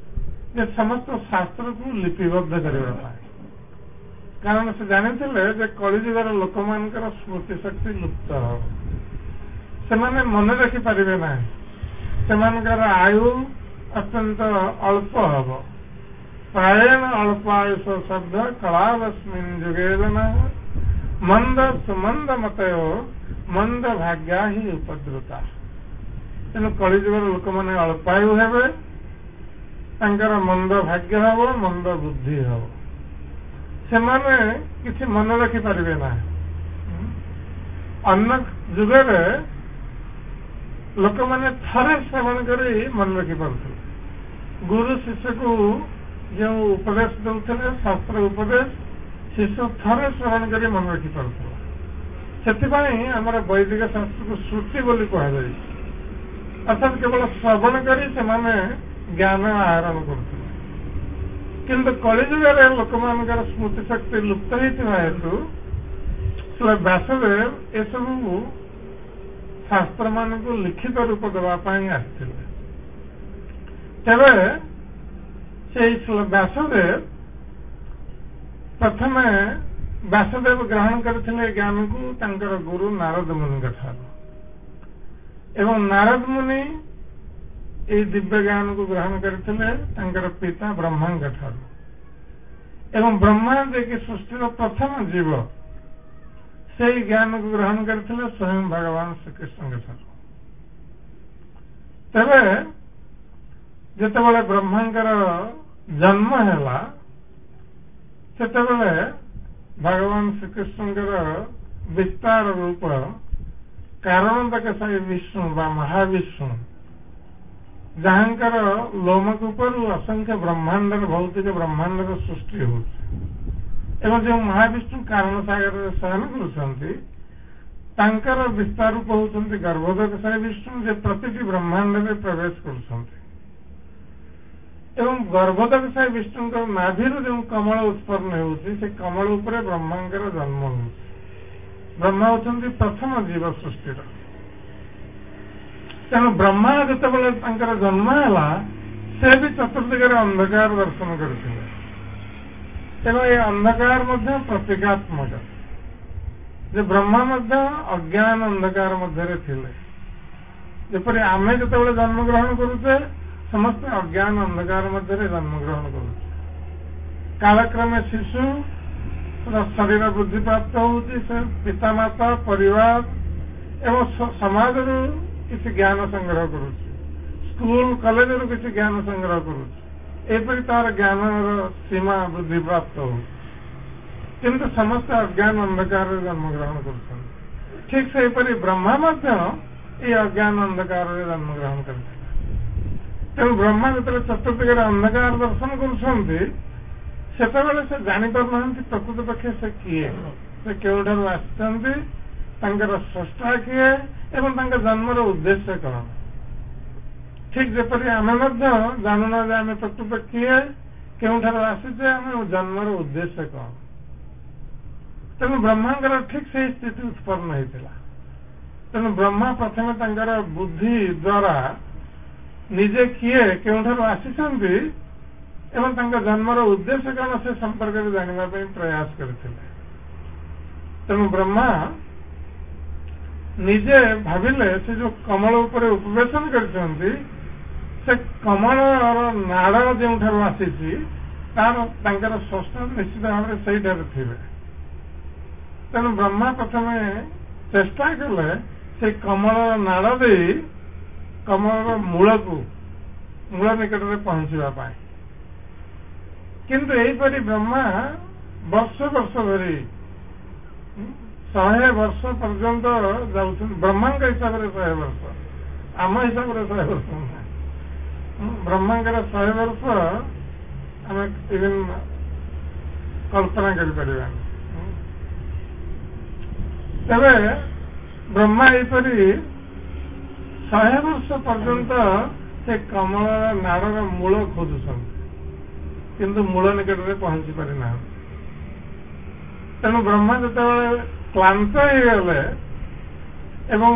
ଯେ ସମସ୍ତ ଶାସ୍ତ୍ରକୁ ଲିପିବଦ୍ଧ କରିବା ପାଇଁ। କାରଣ ସେ ଜାଣିଥିଲେ ଯେ କଳିଯୁଗର ଲୋକମାନଙ୍କର ସ୍ମୃତି ଶକ୍ତି ଲୁପ୍ତ ହେବ, ସେମାନେ ମନେ ରଖିପାରିବେ ନାହିଁ, ସେମାନଙ୍କର ଆୟୁ ଅତ୍ୟନ୍ତ ଅଳ୍ପ ହେବ। ପ୍ରାୟଣ ଅଳ୍ପ ଆୟୁଷ ଶବ୍ଦ କଳାବସ୍ମିନ୍ ଯୁଗେଦନ ମନ୍ଦ ସୁମନ୍ଦ ମତୟ ମନ୍ଦ ଭାଗ୍ୟା ହିଁ ଉପଦ୍ରୁତା। ତେଣୁ କଳିଯୁଗର ଲୋକମାନେ ଅଳ୍ପାୟୁ ହେବେ, ତାଙ୍କର ମନ୍ଦ ଭାଗ୍ୟ ହେବ, ମନ୍ଦ ବୁଦ୍ଧି ହେବ, ସେମାନେ କିଛି ମନେ ରଖିପାରିବେ ନାହିଁ। ଅନ୍ୟ ଯୁଗରେ ଲୋକମାନେ ଥରେ ଶ୍ରବଣ କରି ମନେ ରଖିପାରୁଥିଲେ। ଗୁରୁ ଶିଷ୍ୟକୁ ଯେଉଁ ଉପଦେଶ ଦେଉଥିଲେ, ଶାସ୍ତ୍ର ଉପଦେଶ, ଶିଷ୍ୟ ଥରେ ଶ୍ରବଣ କରି ମନେ ରଖିପାରୁଥିଲା। ସେଥିପାଇଁ ଆମର ବୈଦିକ ଶାସ୍ତ୍ରକୁ ଶ୍ରୁତି ବୋଲି କୁହାଯାଇଛି। ଅର୍ଥାତ୍ କେବଳ ଶ୍ରବଣ କରି ସେମାନେ ଜ୍ଞାନ ଆହରଣ କରୁଥିଲେ। କିନ୍ତୁ କଳିଯୁଗରେ ଲୋକମାନଙ୍କର ସ୍ମୃତି ଶକ୍ତି ଲୁପ୍ତ ହୋଇଥିବା ହେତୁ ଶ୍ରୀ ବ୍ୟାସଦେବ ଏସବୁ ଶାସ୍ତ୍ରମାନଙ୍କୁ ଲିଖିତ ରୂପ ଦେବା ପାଇଁ ଆସିଥିଲେ। ତେବେ ସେଇ ଶ୍ରୀ ବ୍ୟାସଦେବ ପ୍ରଥମେ ବ୍ୟାସଦେବ ଗ୍ରହଣ କରିଥିଲେ ଜ୍ଞାନକୁ ତାଙ୍କର ଗୁରୁ ନାରଦ ମୁନିଙ୍କ ଠାରୁ, ଏବଂ ନାରଦ ମୁନି ଏହି ଦିବ୍ୟ ଜ୍ଞାନକୁ ଗ୍ରହଣ କରିଥିଲେ ତାଙ୍କର ପିତା ବ୍ରହ୍ମାଙ୍କ ଠାରୁ। ଏବଂ ବ୍ରହ୍ମା ଯିଏକି ସୃଷ୍ଟିର ପ୍ରଥମ ଜୀବ, ସେହି ଜ୍ଞାନକୁ ଗ୍ରହଣ କରିଥିଲେ ସ୍ୱୟଂ ଭଗବାନ ଶ୍ରୀକୃଷ୍ଣଙ୍କ ଠାରୁ। ତେବେ ଯେତେବେଳେ ବ୍ରହ୍ମାଙ୍କର ଜନ୍ମ ହେଲା, ସେତେବେଳେ ଭଗବାନ ଶ୍ରୀକୃଷ୍ଣଙ୍କର ବିସ୍ତାର ରୂପ କାରଣତକ ସାଇ ବିଷ୍ଣୁ ବା ମହାବିଷ୍ଣୁ, ଯାହାଙ୍କର ଲୋମକୂପରୁ ଅସଂଖ୍ୟ ବ୍ରହ୍ମାଣ୍ଡର ଭୌତିକ ବ୍ରହ୍ମାଣ୍ଡର ସୃଷ୍ଟି ହେଉଛି, ଏବଂ ଯେଉଁ ମହାବିଷ୍ଣୁ କାରଣ ସାଗରରେ ଶୟନ କରୁଛନ୍ତି, ତାଙ୍କର ବିସ୍ତାର ରୂପ ହେଉଛନ୍ତି ଗର୍ଭୋଦକ ସାଇ ବିଷ୍ଣୁ, ଯେ ପ୍ରତିଟି ବ୍ରହ୍ମାଣ୍ଡରେ ପ୍ରବେଶ କରୁଛନ୍ତି। ଏବଂ ଗର୍ଭୋଦକ ସାଇ ବିଷ୍ଣୁଙ୍କ ନାଭିରୁ ଯେଉଁ କମଳ ଉତ୍ପନ୍ନ ହେଉଛି, ସେ କମଳ ଉପରେ ବ୍ରହ୍ମାଙ୍କର ଜନ୍ମ ହେଉଛି। ବ୍ରହ୍ମା ହେଉଛନ୍ତି ପ୍ରଥମ ଜୀବ ସୃଷ୍ଟିର। ତେଣୁ ବ୍ରହ୍ମା ଯେତେବେଳେ ତାଙ୍କର ଜନ୍ମ ହେଲା, ସେ ବି ଚତୁର୍ଦିଗରେ ଅନ୍ଧକାର ଦର୍ଶନ କରିଥିଲେ, ଏବଂ ଏ ଅନ୍ଧକାର ମଧ୍ୟ ପ୍ରତୀକାତ୍ମକ, ଯେ ବ୍ରହ୍ମା ମଧ୍ୟ ଅଜ୍ଞାନ ଅନ୍ଧକାର ମଧ୍ୟରେ ଥିଲେ। ଯେପରି ଆମେ ଯେତେବେଳେ ଜନ୍ମଗ୍ରହଣ କରୁଛେ, ସମସ୍ତେ ଅଜ୍ଞାନ ଅନ୍ଧକାର ମଧ୍ୟରେ ଜନ୍ମଗ୍ରହଣ କରୁଛେ। କାଳକ୍ରମେ ଶିଶୁ ଶରୀର ବୃଦ୍ଧି ପ୍ରାପ୍ତ ହେଉଛି, ସେ ପିତାମାତା, ପରିବାର ଏବଂ ସମାଜରୁ କିଛି ଜ୍ଞାନ ସଂଗ୍ରହ କରୁଛି, ସ୍କୁଲ କଲେଜରୁ କିଛି ଜ୍ଞାନ ସଂଗ୍ରହ କରୁଛି। ଏପରି ତାର ଜ୍ଞାନର ସୀମା ବୃଦ୍ଧି ପ୍ରାପ୍ତ ହେଉଛି, କିନ୍ତୁ ସମସ୍ତେ ଅଜ୍ଞାନ ଅନ୍ଧକାରରେ ଜନ୍ମଗ୍ରହଣ କରୁଛନ୍ତି। ଠିକ୍ ସେହିପରି ବ୍ରହ୍ମା ମଧ୍ୟ ଏହି ଅଜ୍ଞାନ ଅନ୍ଧକାରରେ ଜନ୍ମଗ୍ରହଣ କରିଥିଲେ। ତେଣୁ ବ୍ରହ୍ମା ଯେତେବେଳେ ଚତୁର୍ଦିଗରେ ଅନ୍ଧକାର ଦର୍ଶନ କରୁଛନ୍ତି, ସେତେବେଳେ ସେ ଜାଣିପାରୁନାହାନ୍ତି ପ୍ରକୃତ ପକ୍ଷେ ସେ କିଏ, ସେ କେଉଁଠାରୁ ଆସିଛନ୍ତି, ତାଙ୍କର ସ୍ରଷ୍ଟା କିଏ, ଏବଂ ତାଙ୍କ ଜନ୍ମର ଉଦ୍ଦେଶ୍ୟ କ'ଣ। ଠିକ୍ ଯେପରି ଆମେ ମଧ୍ୟ ଜାଣୁନା ଯେ ଆମେ ପ୍ରକୃତ କିଏ, କେଉଁଠାରୁ ଆସିଛେ, ଆମ ଜନ୍ମର ଉଦ୍ଦେଶ୍ୟ କ'ଣ। ତେଣୁ ବ୍ରହ୍ମାଙ୍କର ଠିକ୍ ସେହି ସ୍ଥିତି ଉତ୍ପନ୍ନ ହୋଇଥିଲା। ତେଣୁ ବ୍ରହ୍ମା ପ୍ରଥମେ ତାଙ୍କର ବୁଦ୍ଧି ଦ୍ୱାରା ନିଜେ କିଏ, କେଉଁଠାରୁ ଆସିଛନ୍ତି ଏବଂ ତାଙ୍କ ଜନ୍ମର ଉଦ୍ଦେଶ୍ୟ କ'ଣ, ସେ ସମ୍ପର୍କରେ ଜାଣିବା ପାଇଁ ପ୍ରୟାସ କରିଥିଲେ। ତେଣୁ ବ୍ରହ୍ମା ନିଜେ ଭାବିଲେ ସେ ଯେଉଁ କମଳ ଉପରେ ଉପବେଶନ କରିଛନ୍ତି, ସେ କମଳର ନାଡ଼ ଯେଉଁଠାରୁ ଆସିଛି, ତାଙ୍କର ସ୍ରଷ୍ଟା ନିଶ୍ଚିତ ଭାବରେ ସେଇଠାରେ ଥିବେ। ତେଣୁ ବ୍ରହ୍ମା ପ୍ରଥମେ ଚେଷ୍ଟା କଲେ ସେ କମଳର ନାଡ଼ ଦେଇ କମଳର ମୂଳ ନିକଟରେ ପହଞ୍ଚିବା ପାଇଁ। କିନ୍ତୁ ଏହିପରି ବ୍ରହ୍ମା ବର୍ଷ ବର୍ଷ ଧରି 100 ବର୍ଷ ପର୍ଯ୍ୟନ୍ତ ଯାଉଛନ୍ତି। ବ୍ରହ୍ମାଙ୍କ ହିସାବରେ 100 ବର୍ଷ, ଆମ ହିସାବରେ 100 ବର୍ଷ ନୁହେଁ। ବ୍ରହ୍ମାଙ୍କର 100 ବର୍ଷ ଆମେ ଇଭେନ୍ କଳ୍ପନା କରିପାରିବାନି। ତେବେ ବ୍ରହ୍ମା ଏହିପରି 100 ବର୍ଷ ପର୍ଯ୍ୟନ୍ତ ସେ କମଳର ନାଡ଼ର ମୂଳ ଖୋଜୁଛନ୍ତି, କିନ୍ତୁ ମୂଳ ନିକଟରେ ପହଞ୍ଚି ପାରିନାହାନ୍ତି। ତେଣୁ ବ୍ରହ୍ମା ଯେତେବେଳେ କ୍ଳାନ୍ତ ହେଇଗଲେ ଏବଂ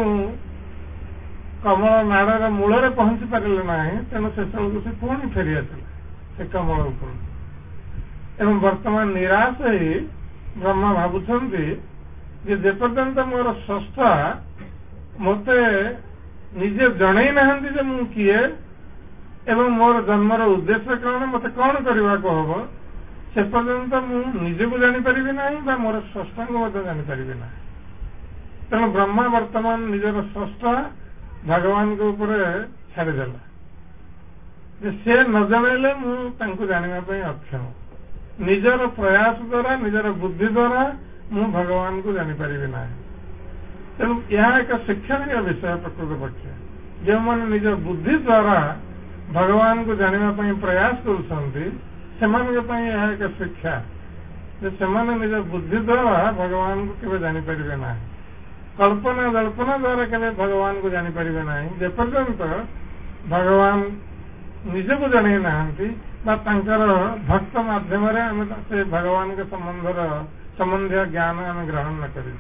କମଳ ନାଡ଼ର ମୂଳରେ ପହଞ୍ଚି ପାରିଲେ ନାହିଁ, ତେଣୁ ଶେଷବେଳକୁ ସେ ପୁଣି ଫେରି ଆସିଲେ से कमल उपरू एवं वर्तमान निराश ही ब्रह्मा भावुंट जेपर्यंत मोर स्रष्टा मते निजे जणई नाहंती जे मु किए एवं मोर जन्मर उद्देश्य कौन मते कौन करने को हम से पर्यंत मु निजे को जापर ना मोर स्रष्टा को जापर ना तेणु ब्रह्मा वर्तमान निजर स्रष्टा भगवान के ऊपर छाड़देला से न जनइले मुझे जानापी अक्षम निजर प्रयास द्वारा निजर बुद्धि द्वारा मु भगवान को जापर ना तेणु यह एक शिक्षणीय विषय प्रकृत पक्षे जो मैंने निज बुद्धि द्वारा भगवान को जानापी प्रयास कर एक शिक्षा से निज बुद्धि द्वारा भगवान को केवे जापर ना कल्पना जल्पना द्वारा केवे भगवान को जापर ना जेपर्यंत भगवान निज को जन ना भक्त माध्यम से भगवान के संबंधी ज्ञान आम ग्रहण न कर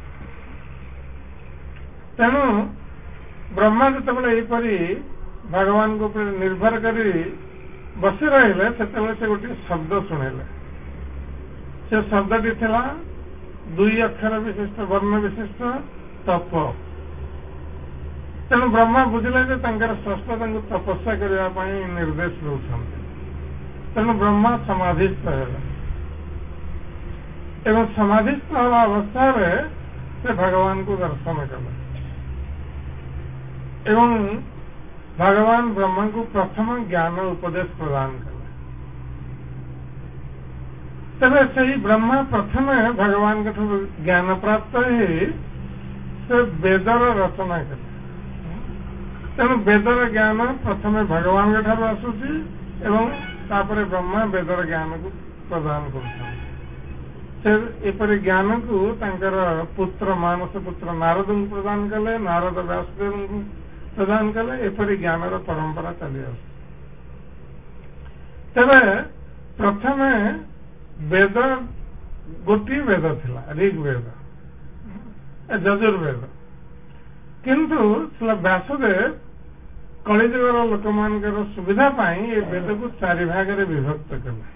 तेणु ब्रह्मा जितेबाला भगवान को निर्भर कर बसी रही से गोटे शब्द शुणिले से शब्दटी थिला 2 अक्षर विशिष्ट वर्ण विशिष्ट तप तेणु ब्रह्मा बुझिले जे स्रष्टा तपस्या करने निर्देश दौरान तेणु ब्रह्मा समाधिस्थ एवं समाधिस्थ हवा अवस्था से भगवान को दर्शन कले एवं भगवान ब्रह्मा को प्रथम ज्ञान उपदेश प्रदान कले तेरे से ही ब्रह्मा प्रथम भगवान के ज्ञान प्राप्त ही से वेदर रचना कले तेणु वेदर ज्ञान प्रथम भगवान के ठार आसूची एवं तापर ब्रह्मा वेदर ज्ञान को प्रदान कर ज्ञान को तांकर पुत्र मानस पुत्र नारद को प्रदान कले नारद व्यासदेव को प्रदान कले एपरी ज्ञान परंपरा चली आस तेरे प्रथम वेद गोटी वेद थिला ऋग्वेद यजुर्वेद किंतु व्यासदेव कलिजुगर लोक मान सुविधा ये वेद को 4 भाग में विभक्त कले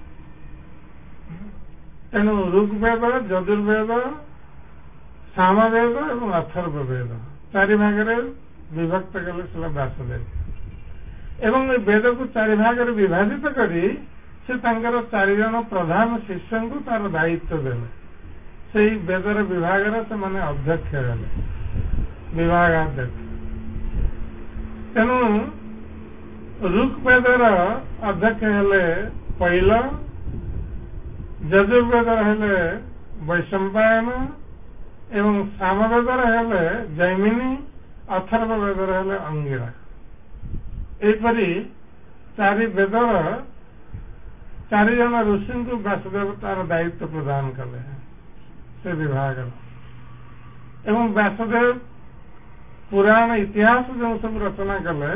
तेणु ऋग्वेद यजुर्वेद सामवेद और अथर्ववेद 4 भाग में विभक्त कले से व्यासदेव एवं वेद को 4 भाग में विभाजित करी से 4 जन प्रधान शिष्य को तार दायित्व देले से वेदर विभाग से माने अध्यक्ष विभागाध्यक्ष तेणु ऋग्वेदर अध्यक्ष हेले पैल यजुर्वेदर हेले वैशंपायन एवं सामवेदर हेले जैमिनी अथर्ववेदर हेले अंगिरा एपरी 4 वेदर 4 जन ऋषि को व्यासदेव तार दायित्व प्रदान कले से विभाग एवं व्यासदेव पुराण इतिहास जो सब रचना कले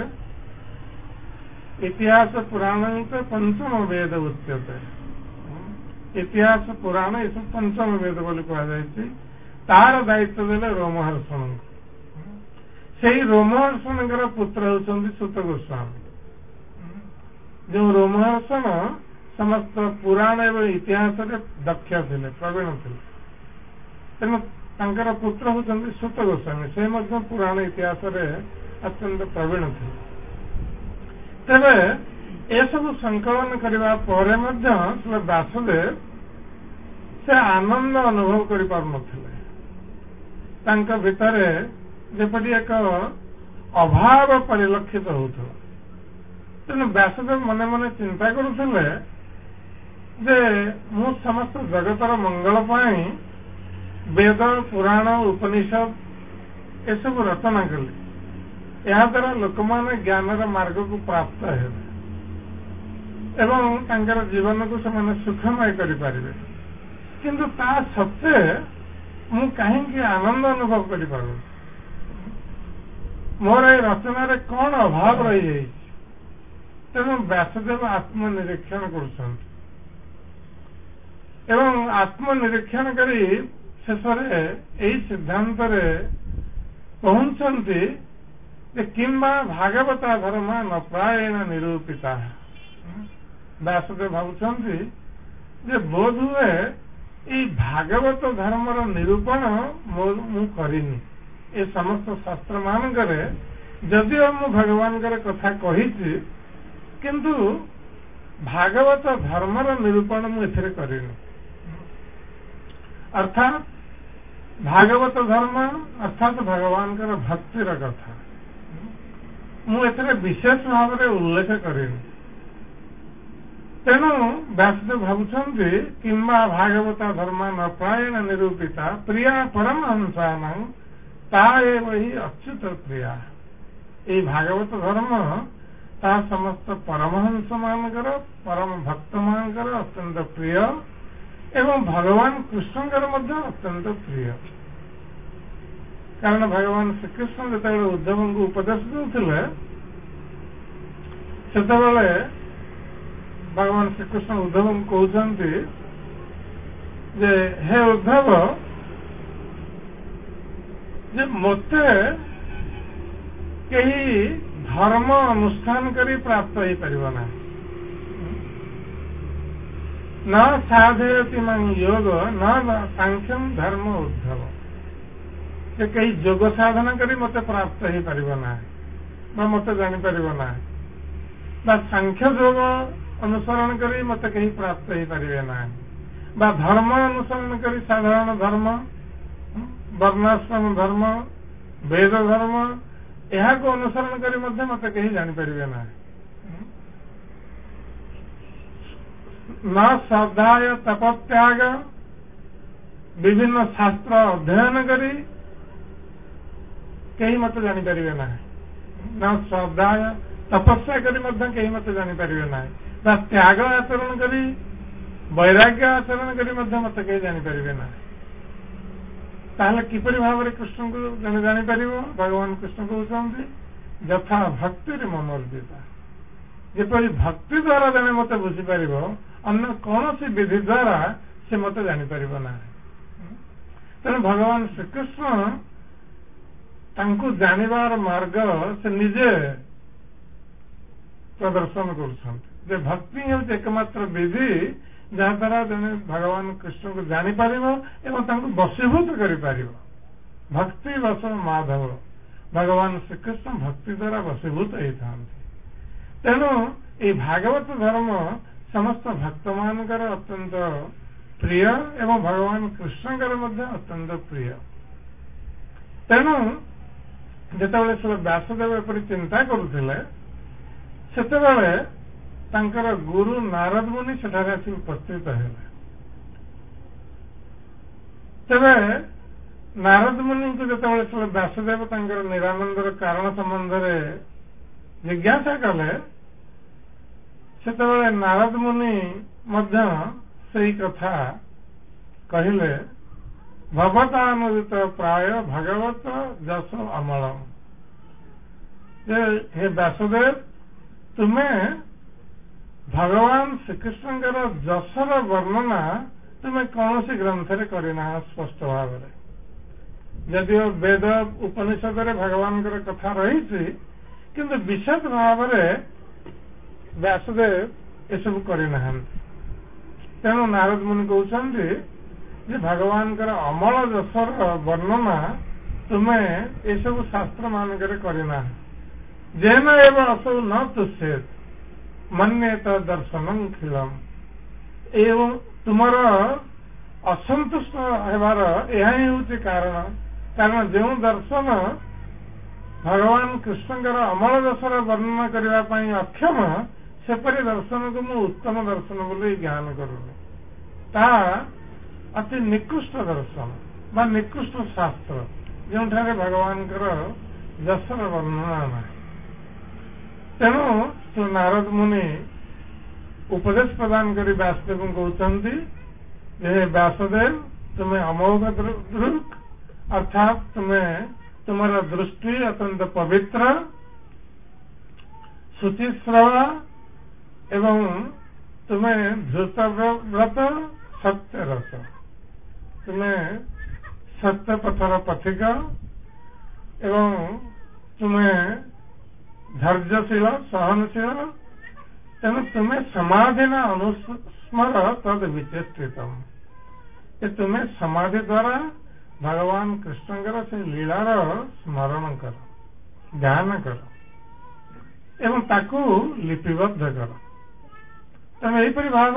इतिहास पुराण पंचम वेद उच्यते इतिहास पुराण ये सब पंचम वेद बोली कहुई तार दायित्व देले रोमहर्षण से रोमहर्षण पुत्र होती सुत गोस्वामी जो रोमहर्षण समस्त पुराण एवं इतिहास दक्ष थे प्रवीण थे तेणु तांकर पुत्र होती सुत गोस्वामी से पुराण इतिहास अत्यंत प्रवीण थे तेरे ए सब संकलन करने पर व्यासदेव से आनंद अनुभव कर भितर जपरी एक अभाव परिलक्षित होता तेणु व्यासदेव मने मने चिंता करुले जे मु समस्त जगतर मंगल पाई वेद पुराण उपनिषद ये सब रचना कले या द्वारा लोक माने ज्ञानर मार्ग को प्राप्त एवं जीवन को से सुखमय करें किंतु ता सत्वे मु कहीं आनंद अनुभव कर मोर ए रचन कौन अभाव रही जाइए तेणु व्यासदेव आत्मनिरीक्षण कर आत्मनिरीक्षण करी शेष यही सिद्धांत पहुंचती किंबा भागवता धर्म न प्रायेण निरूपिता व्यासदेव भावुଛନ୍ତି जे बोध हुए ये भागवत धर्मर निरूपण मु करिनी ए समस्त शास्त्र मानकरे जदिओ मु भगवान कथा कही किंतु भागवत धर्मर निरूपण मु एथिरे करिनी अर्थात भागवत धर्म अर्थात भगवान भक्तिर कथा मु एथिरे विशेष भाव में उल्लेख करिनी तेणु व्यासदेव भावुଛନ୍ତି किंबा भागवत धर्म न प्रायण निरूपिता प्रिया परमहंसान ताए वही अच्युत प्रिया ये भागवत धर्म ता समस्त परमहंस मानकर परम भक्त मानकर अत्यंत प्रिय एवं भगवान कृष्णकर मध्य अत्यंत प्रिय कारण भगवान श्रीकृष्ण जो उद्धव को उपदेश देउथिले सेतेबेले भगवान श्रीकृष्ण उद्धव को कहते जे हे उद्धव जे मते कहीं धर्म अनुष्ठान करी प्राप्त हो पारिबना न साधयति मां योग न सांख्यम धर्म उद्धव जे कहीं योग साधना करी मते प्राप्त हो पारिबना मते जानी पारिबना बा सांख्य योग अनुसरण करी मते कहीं प्राप्त हो पारिबे ना बा धर्म अनुसरण करी साधारण धर्म वर्णाश्रम धर्म वेद धर्म यह को अनुसरण करी मते कहीं जानी पारिबे ना न श्रद्धाय तपत्याग विभिन्न शास्त्र अध्ययन करी कहीं मते जानी पारिबे ना न श्रद्धाय तपस्या करी कहीं मते जानी पारिबे ना त्याग आचरण करी वैराग्य आचरण करी मते कहीं जानी पारिबे ना ताहले किपरि भाव कृष्ण को जने जानी पारिबो भगवान कृष्ण कहउछन्ति यथा भक्ति ममर्जिता जेपरि भक्ति द्वारा जने मते बुझी पारिबो अन्य कौनसी विधि द्वारा से मते जानी पारिबो ना तेणु भगवान श्रीकृष्ण तांकु जानिबार मार्ग से निजे प्रदर्शन करुछन्ति जे भक्ति हेउछि एकमात्र विधि जहाँ द्वारा जने भगवान कृष्ण को जानी पारिबो एवं तांकु वशीभूत करि पारिबो भक्ति वश माधव भगवान श्रीकृष्ण भक्ति द्वारा वशीभूत होइथान्ति तेणु ये भागवत धर्म समस्त भक्त मानकर अत्यंत प्रिय एवं भगवान कृष्णकर मध्य अत्यंत प्रिय तेणु जेतेबेले श्री व्यासदेव एपरि चिंता करुथिले सेतेबेले तांकर गुरु नारद मुनि सेठारे आसी उपस्थित हेले तेबे नारद मुनि को जेतेबेले श्री व्यासदेव तांकर निरानंदर कारण संबंध में जिज्ञासा कले सेतेबेले नारद मुनि मध्य सही कथा कहिले भवतानुदित प्राय भगवत जस अमलम हे व्यासदेव तुम्हें भगवान श्रीकृष्ण जसर वर्णना तुम्हें कौन सी ग्रंथ रे करना स्पष्ट भाव जदि वेद उपनिषद रे भगवान कथा रही किंतु विशेष भाव व्यासदेव एसबू करना तेणु नारद मुनि कहते जे भगवान अमल जसर वर्णना तुम्हें एसबू शास्त्र मानक करना जेन एवं असौ न तुष्येत मन्येत दर्शनम खिलम एवं तुमर असंतुष्ट हेबार यह ही हूँ कारण जो दर्शन भगवान कृष्णकर अमल दशर वर्णना करने अक्षम सेपरी दर्शन को मु उत्तम दर्शन बोली ज्ञान करूनी ता अति निकृष्ट दर्शन बा निकृष्ट शास्त्र जो भगवान जसर वर्णना ना तेणु श्री नारद मुनि उपदेश प्रदान करी व्यासदेव को कहते व्यासदेव तुम्हें अमोघ दृक् अर्थात तुम्हें तुम्हारा दृष्टि अत्यंत पवित्र शुचिश्रवा एवं तुम्हें धृतव्रत सत्य रस तुम्हें सत्य पथर पथिका एवं तुम्हें धैर्यशील सहनशील तेणु तुम्हें समाधि न अनुस्मर तद विचेष्टितम, तुम्हें समाधि द्वारा भगवान कृष्णଙ୍କର से लीलार स्मरण कर, ध्यान कर एवं ताकू लिपिबद्ध कर। तेणु एहीपरि भाव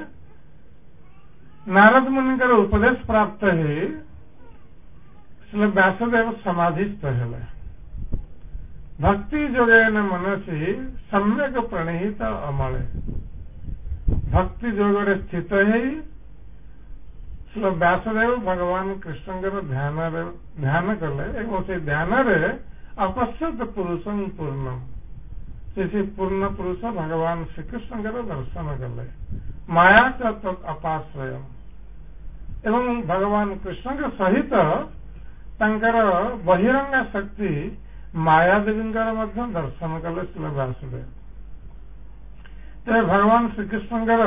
नारद मुनिकर उपदेश प्राप्त है श्री व्यासदेव समाधिस्थ हेले। भक्ति जोगेन मनसी सम्यक प्रणीत अमले, भक्ति जोगरे स्थित है श्री व्यासदेव भगवान कृष्णଙ୍କର ध्यान कले एवं से ध्यान अपश्यत पुरुषं पूर्णम, से पूर्ण पुरुष भगवान श्रीकृष्णଙ୍କର दर्शन कले। माया च तत् अपाश्रयम, एवं भगवान कृष्ण सहित तांकर बहिरंगा शक्ति माया देवींकर मध्य दर्शन कले श्री व्यासदेव। तो भगवान श्रीकृष्णଙ୍କର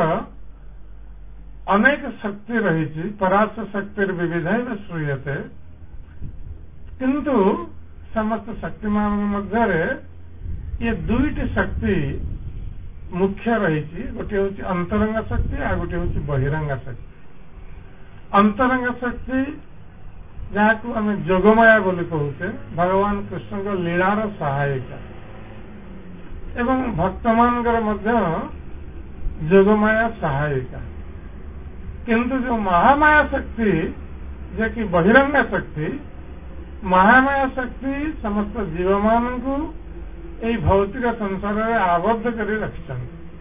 अनेक शक्ति रही, पराश शक्ति विविध श्रूयते, किंतु समस्त शक्तिमान मध्य ये दुईटी शक्ति मुख्य रही। गोटे हूँ अंतरंग शक्ति आ गोटे हूँ बहिरंगा शक्ति। अंतरंग शक्ति जहाँ आम जोगमाया बोली कहूचे, भगवान कृष्ण को लीलार सहायिका एवं भक्त मानकर मध्य जोगमाया सहायिका। किंतु जो महामाया शक्ति जे कि बहिरंगा शक्ति, महामाया शक्ति समस्त जीव मान को यही भौतिक संसार में आबद्ध कर रखी।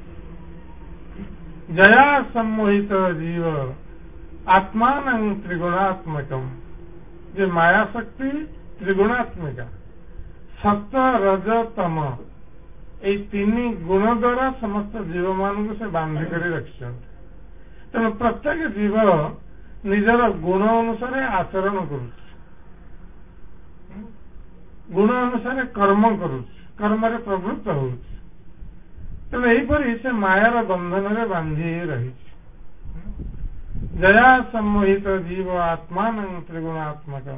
जया सम्मोहित जीव आत्मान त्रिगुणात्मकम, जे माया शक्ति त्रिगुणात्मिका, सत्व रज तम, ये तीन गुण द्वारा समस्त जीव मान को से बांधि कर रखी। तेणु प्रत्येक जीव निजर गुण अनुसार आचरण करुच, गुण अनुसार कर्म करुच, कर्म रे प्रवृत्त हो। तेणु यहीपरि से मायार बंधन रे बांधि रही। जया सम्मोहित जीव आत्मान त्रिगुणात्मक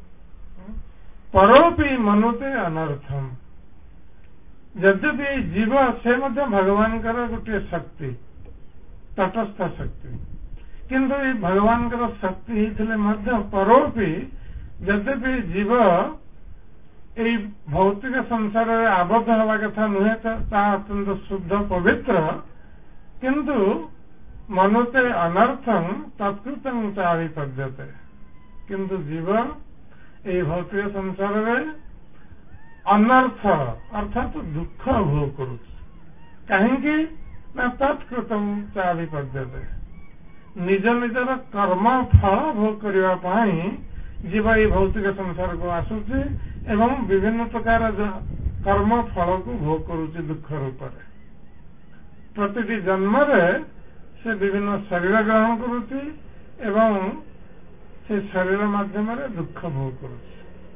परोपि मनुते अनर्थम, यद्यपि जीव से मध्य भगवान गोटे शक्ति, तटस्थ शक्ति, किंतु ये भगवान शक्ति होते मध्य परोपि यद्यपि जीव ये भौतिक संसार में आबद्ध हवा कथा नुहे, अत्यंत शुद्ध पवित्र, किंतु मनुते अनर्थं तत्कृतं चाभिपद्यते, किंतु जीव ये भौतिक संसार में अनर्थ अर्थात दुख भोग करुच। कहीं तत्कृतं चाभिपद्यते, निज निजर कर्म फल भोग करने जीव ये भौतिक संसार को आसुची एवं विभिन्न प्रकार कर्म फल को भोग करुची दुख रूप में। प्रतिटी जन्म से विभिन्न शरीर ग्रहण करुची एवं से शरीर माध्यम दुख भोग करुची।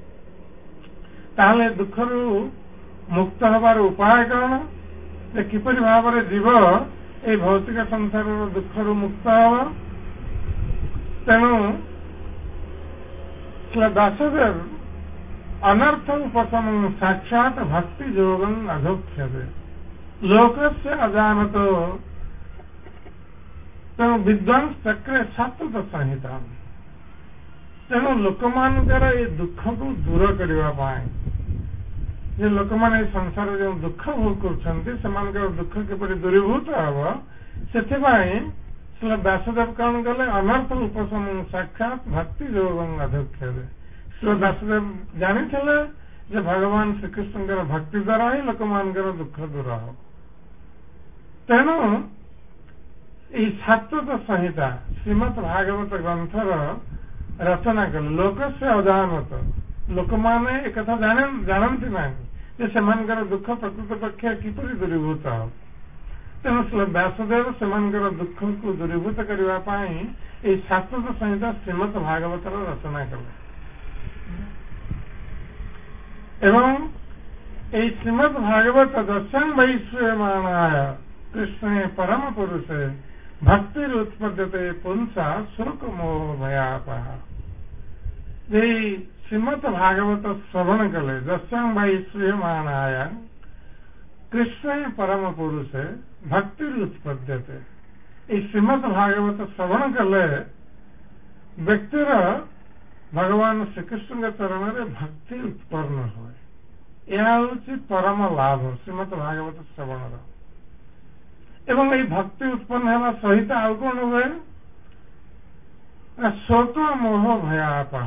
ताहले दुख मुक्त हबार उपाय कौन, किपरि भाव में जीव ये भौतिक संसार दुख मुक्त हम। तेणु श्री व्यासदेव अनर्थ उपशम साक्षात भक्ति योगं अधोक्ष्यते लोकस्य अजानतो, तेणु विद्वांस चक्रे सात्वत संहिता। तेणु लोक मानकर ये दुख को दूर करने, जे लोक मैंने संसार जो दुख भोग कर दुख किपरि दूरीभूत हम, से श्री व्यासदेव कौन कले अनर्थ उपशम साक्षात भक्ति योगं अधोक्ष्यते। श्री व्यासदेव जानी जे भगवान श्रीकृष्ण भक्ति द्वारा ही लोक मानकर दुख दूर हो। तेणु ये सात्वत संहिता श्रीमद भागवत ग्रंथर रचना कले। लोकस्य अजानत, लोक मैंने एक कथा जानती ना से दुख प्रकृत पक्ष किपरि दूरीभूत हो। तेणु श्री व्यासदेव से दुख को दूरीभूत करने सात्वत संहिता श्रीमद भागवतर रचना कले। एवं ये श्रीमद भागवत दर्शन वैश्वमाणाय कृष्णे परम पुरुषे भक्ति उत्पद्यते पुंसा शोक मोह भयापह। ये श्रीमद भागवत श्रवण कले दर्शन वैश्वमाणाय कृष्ण परम पुरुष भक्ति उत्पद्यते। श्रीमद भागवत श्रवण कले व्यक्तिर भगवान श्रीकृष्ण चरण में भक्ति उत्पन्न हुए। यह हूँ परम लाभ श्रीमद भागवत श्रवण एवं ये भक्ति उत्पन्न होगा सहित आउ कौन हुए शोक मोह भयापह।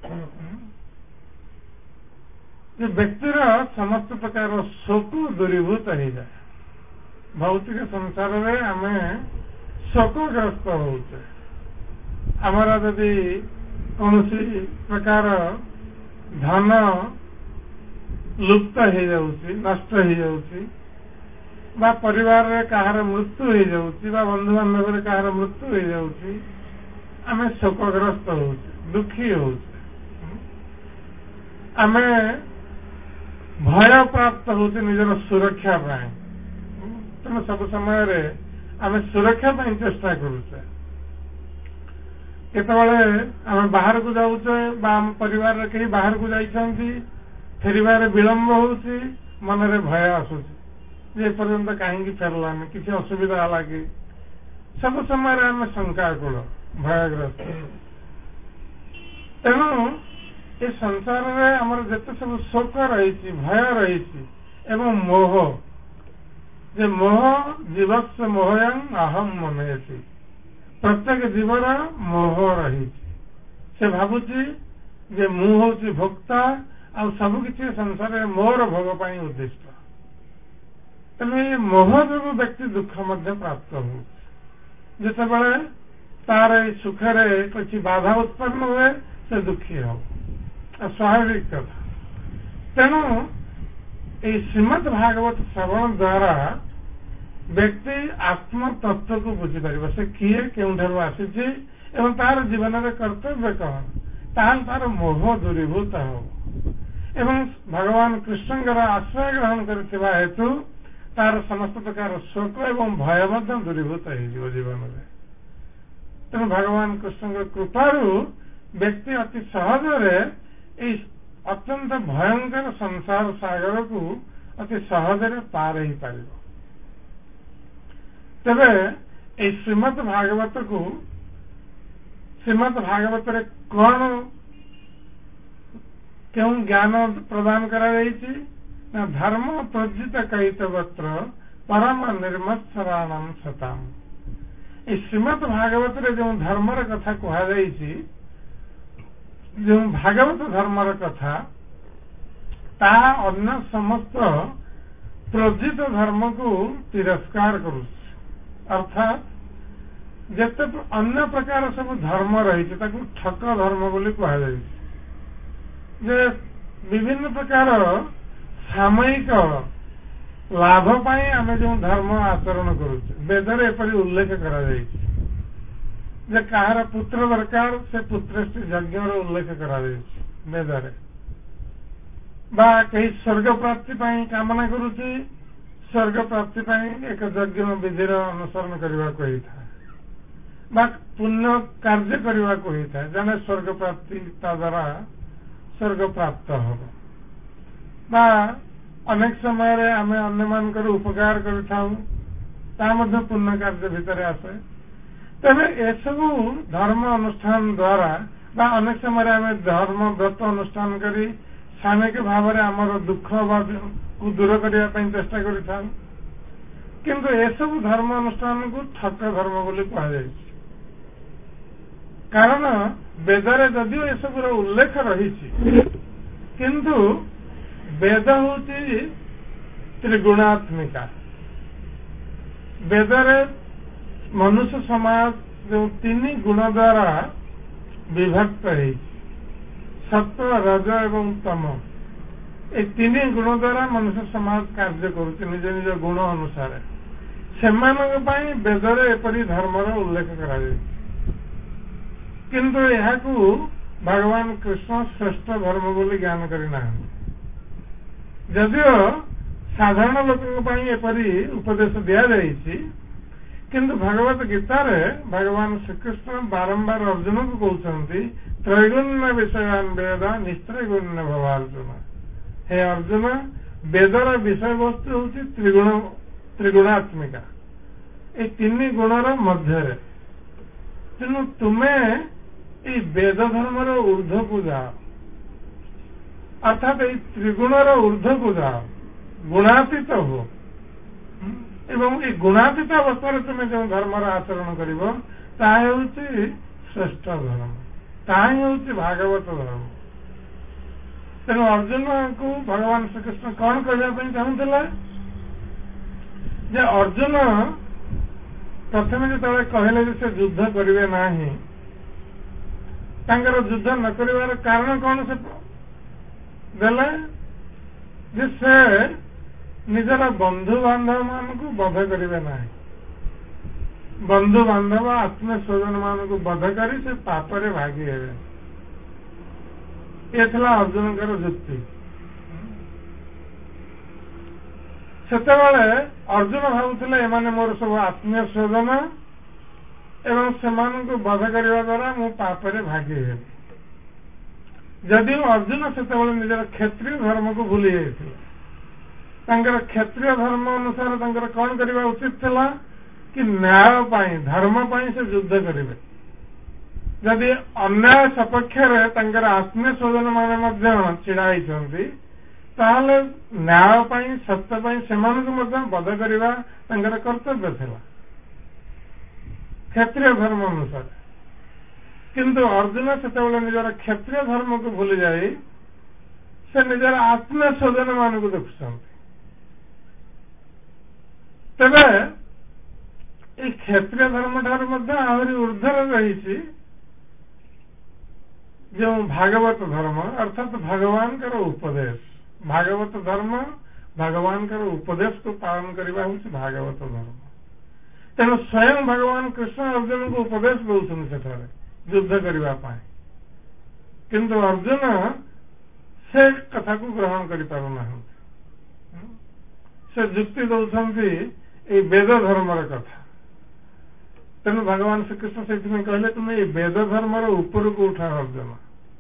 व्यक्तिर समस्त प्रकार शोक दूरीभूत हो जाए। भौतिक संसार में आम शोकग्रस्त होचे। आमर यदि कौन प्रकार धन लुप्त हो जाऊँगी नष्ट हो जाऊँगी बा परिवार रे कहार मृत्यु हो जाऊँगी बा बंधु बांधव कहार मृत्यु हो जाऊँगी आम शोकग्रस्त हो दुखी हो आम भय प्राप्त होती निजर सुरक्षा पाए। तेणु सब समय आम सुरक्षा पाई चेष्टा करुचे। केतबेले आम बाहर को जाऊचे बा आम परिवार कहीं बाहर को जाइछंती फेरिबार विलंब होउची मनरे भय आसुची जे पर्यंत कहीं फेरलानी किसी असुविधा हला कि सब समय आम शंकाकुल भयग्रस्त। तेणु ये संसार रे हमर जते सब शोक रही भय रही एवं मोह जे मोह जीवस्य मोहयं अहम ममेति। प्रत्येक जीवर मोह रही से भावुची जे मु होची भोक्ता आ सब किसी संसार में मोर भोग पाई उद्दिष्ट। तेणु ये मोह जो व्यक्ति दुख मध्य प्राप्त हो जितेबले तार सुखरे किसी बाधा उत्पन्न हुए से दुखी हो स्वाभाविक कथा। तेणु ये श्रीमद भागवत श्रवण द्वारा व्यक्ति आत्म तत्व को बुझीपर से किए केउठार आसी एवं तार जीवन में कर्तव्य कौन ताल तार मोह दूरीभूत हो एवं भगवान कृष्ण आश्रय ग्रहण करथिबा हेतु तार समस्त प्रकार शोक एवं भय दूरीभूत हो जीवन में। तेणु भगवान कृष्ण कृपारू व्यक्ति अति सहजरे अत्यंत भयंकर संसार सागर को अति सहजरे पार ही पार। तेरे ए श्रीमद भागवत को श्रीमद भागवत रे कौन क्यों ज्ञान प्रदान करा जाइछि ना धर्म प्रजित कैतवत्र परम निर्मत्सराणम सताम। इस श्रीमद भागवत रे जो धर्मर कथा कहा जाइछि जो भागवत धर्मर कथा ता अन्य समस्त प्रजित धर्म को तिरस्कार करुछि। अर्थात जिते अन्य प्रकार सब धर्म रही ठक धर्म बोली कहा जाइछि जे विभिन्न प्रकार सामयिक लाभ पाई आमे जो धर्म आचरण करुचे वेदरे एपरी उल्लेख करा जाइछि जे कहार पुत्र दरकार से पुत्रष्टि यज्ञ उल्लेख करा जाइछि वेदरे बा कहीं स्वर्ग प्राप्ति पाई कामना करुछि स्वर्ग प्राप्ति पाई एक यज्ञ विधिर अनुसरण करने को ही था बा पुण्य कार्य करने को ही था जने स्वर्ग प्राप्ति ता द्वारा स्वर्ग प्राप्त हो बा अनेक समय रे आमे अन्य मानकर उपकार करिथाउ ता मध्य पुण्य कार्य भितर आसे। तबे ए सब धर्म अनुष्ठान द्वारा बा अनेक समय आमे धर्म व्रत अनुष्ठान करी सामयिक भाव में आमर दुख को दूर करने चेष्टा करिथाउ किंतु ए सब धर्म अनुष्ठान को ठक धर्म बोली कहा जाइछि। कारण वेदरे जदिओ ए सब उल्लेख रही किंतु वेद होची त्रिगुणात्मिका। वेदरे मनुष्य समाज जो तीन गुण द्वारा विभक्त है सत्व रज एवं तम ए तीन गुण द्वारा मनुष्य समाज कार्य करुचे निज निज गुण अनुसार सेमानक पई वेदरे एपरी धर्मर उल्लेख करा जाइछि किंतु यहाकू भगवान कृष्ण श्रेष्ठ धर्म बोली ज्ञान करना जदिओ साधारण लोक एपरी उपदेश दिया जाइछि किंतु भगवत गीता रे भगवान श्रीकृष्ण बारंबार अर्जुन को कहते त्रैगुण्य विषयान वेद निस्त्रैगुण्य भवार्जुन। हे अर्जुन वेदर विषय वस्तु हूँ त्रिगुणात्मिका ये तीन गुणर मध्य तेणु तुम्हें वेद धर्मर ऊर्ध्व को जाओ अर्थात ये त्रिगुणर ऊर्ध्व को जाओ गुणातीत हो एवं ये गुणातीत अवस्था तुम्हें जो धर्मर आचरण करिवो ताहा हेउछि श्रेष्ठ धर्म ताहा ही हेउछि भागवत धर्म। तेणु अर्जुन को भगवान श्रीकृष्ण कौन कहवाई चाहूले जे अर्जुन प्रथम जो कहले से युद्ध करेंगे नहीं युद्ध न कर कारण कौन से देले जे से निजर बंधु बांधव मान को बध करेंगे नहीं बंधु बांधव आत्मीय स्वजन मान को बध करी से पापरे भागी हेबे ये थिला अर्जुन युक्ति सेतेबेले अर्जुन भावुथिले एमाने मोर सब आत्मीय स्वजन एवं सेमान को बध करने द्वारा मु पापरे भागी हेबी जदि अर्जुन सेतेबेले निजर क्षेत्रीय धर्म को भूली जाइथिले क्षेत्रीय धर्म अनुसार कौन करने उचित थिला कि न्याय पाई धर्म पाई से युद्ध करेंगे जदि अन्याय सपक्ष आत्मीय स्वजन मान छिड़ाई ताहले न्याय पाई सत्य पाई से बध करवा कर्तव्य थिला क्षेत्रीय धर्म अनुसार किंतु अर्जुन से निजर क्षेत्रीय धर्म को भूली जाए से निजर आत्मीय स्वजन मान को देखुं तेरे ये क्षेत्रीय धर्म ठार आहरी ऊर्ध्वर रही जो भागवत धर्म अर्थात भगवान का उपदेश भागवत धर्म भगवान का उपदेश को पालन करने हूँ भागवत धर्म तेणु स्वयं भगवान कृष्ण अर्जुन को उपदेश दौरान सेठारे युद्ध करने किंतु अर्जुन से कथा को ग्रहण कर पारना से युक्ति दौरान वेद धर्मर कथा तेणु भगवान श्रीकृष्ण से कहले तुम्हें ये वेद धर्मर ऊपर को उठा अर्जुन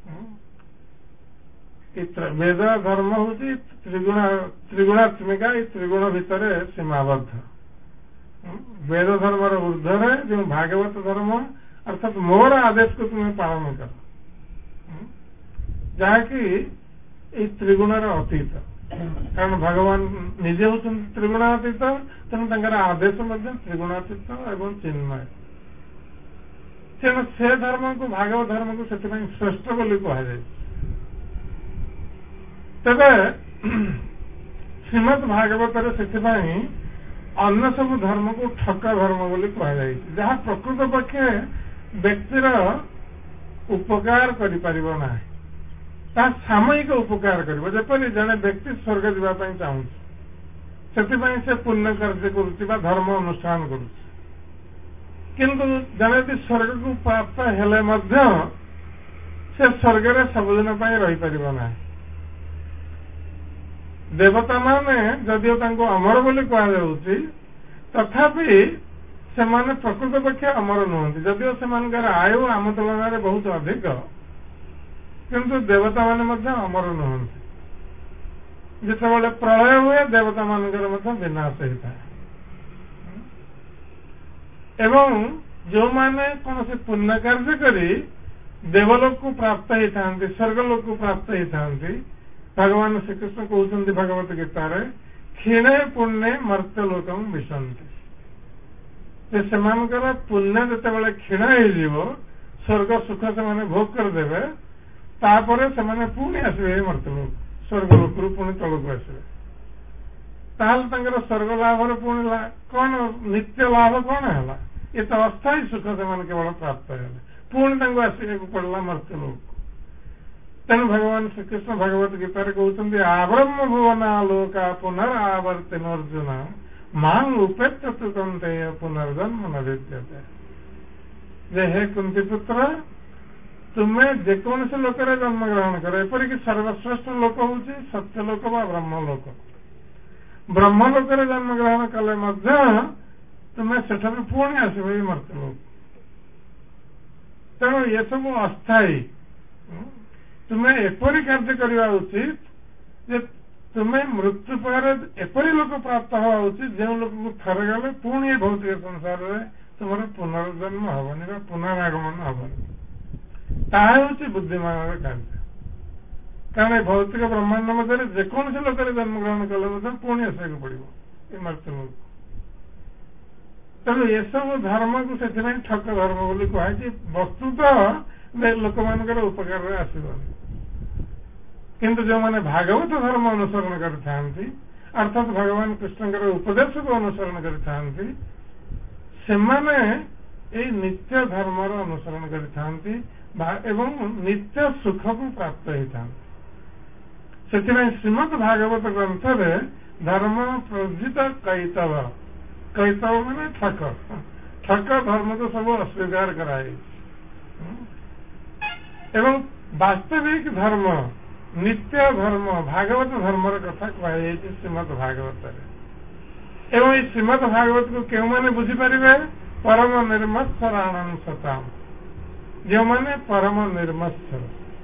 वेद धर्म हूँ त्रिगुणात्मिका ये त्रिगुण भितर सीमाबद्ध वेद धर्मर ऊर्ध्व जो भागवत धर्म अर्थात मोर आदेश को तुम्हें पालन कर जहाँकि त्रिगुणर अतीत कारण भगवान निजे होती त्रिगुणातीत तेणु आदेश त्रिगुणातीत एवं चिन्मय तेणु से धर्म को भागवत धर्म को से श्रेष्ठ बोली कहुए तेरे श्रीमद भागवत से अन्य सब धर्म को ठक धर्म बोली कहुए जहाँ प्रकृत पक्षे व्यक्तिर उपकार करिपारिबो सामयिक उपकार कर जड़े व्यक्ति स्वर्ग जावाई चाहूँ से पुण्य कार्य कर धर्म अनुष्ठान किंतु जड़े यदि स्वर्ग को प्राप्त हेले से स्वर्ग सबुदिन रही पार देवता माने जदिओ अमर बोली कहुच्छी तथापि से प्रकृत पक्षे अमर नुहति जदिओ से आयु आम तुलन में बहुत अधिक किंतु देवता माने अमर नुहति जिते प्रलय हुए देवता मानकर विनाश होता है एवं जो माने कौन से पुण्य कार्य करी देवलोक को प्राप्त होता स्वर्गलोक को प्राप्त होता भगवान श्रीकृष्ण कहते भगवत गीतार क्षीणे पुण्य मर्त्यलोकम विशंति से पुण्य जिते क्षीण हो स्वर्ग सुख से भोग करदे तापर से पुणी आसवे मर्त्यलोक स्वर्गलोक पुणी तलक आसवे ताल स्वर्ग लाभ पुणी कौन नित्य लाभ कौन है ये तो अस्थायी सुख से केवल प्राप्त है पुणी आसवाक पड़ा मर्त्यलोक तेणु भगवान श्रीकृष्ण भगवत गीतार कहते आब्रह्म भुवनालोका पुनरावर्तिन अर्जुन मांग उपेत्य तुकंते पुनर्जन्म न विद्यते जे हे कुंती पुत्र तुम्हें जेकोसी लोक जन्म ग्रहण कर एपरिक सर्वश्रेष्ठ लोक हूँ सत्यलोक व ब्रह्मलोक ब्रह्मलोक जन्म ग्रहण कले तुम्हें सेठार पुणी आसवे मर्त्यलोक तेणु ये सब अस्थायी तुम्हें एपरी कार्य करवा उचित जे तुम्हें मृत्यु पर एपरी लोक प्राप्त हवा उचित जो लोक को थरे गले पुणी भौतिक संसार में तुम पुनर्जन्म हबनी पुनरागमन हबनी ताहूँ बुद्धिमान कार्य कारण भौतिक ब्रह्मांड मध्य जेकोसी लोक जन्म ग्रहण कले पुणी आसवाक पड़ो मृत्यु लोक तेणु ये सब धर्म को से ठक धर्म बोली कहुई वस्तुतः लोक मान उपकार आसबनी किंतु जो मैंने भागवत धर्म अनुसरण करते अर्थात भगवान कृष्ण उपदेश को अनुसरण करते नित्य धर्म अनुसरण करते नित्य सुख को प्राप्त होता से श्रीमद भागवत ग्रंथ धर्म प्रजित कैतव कैतव माने ठक ठक धर्म को सब अस्वीकार कराए एवं वास्तविक धर्म नित्य धर्म भागवत धर्म कथा कहुई श्रीमद भागवत एवं ये श्रीमद भागवत को क्यों माने बुझीपारे परम निर्मत्सराणाम सताम जो माने परम निर्मत्सर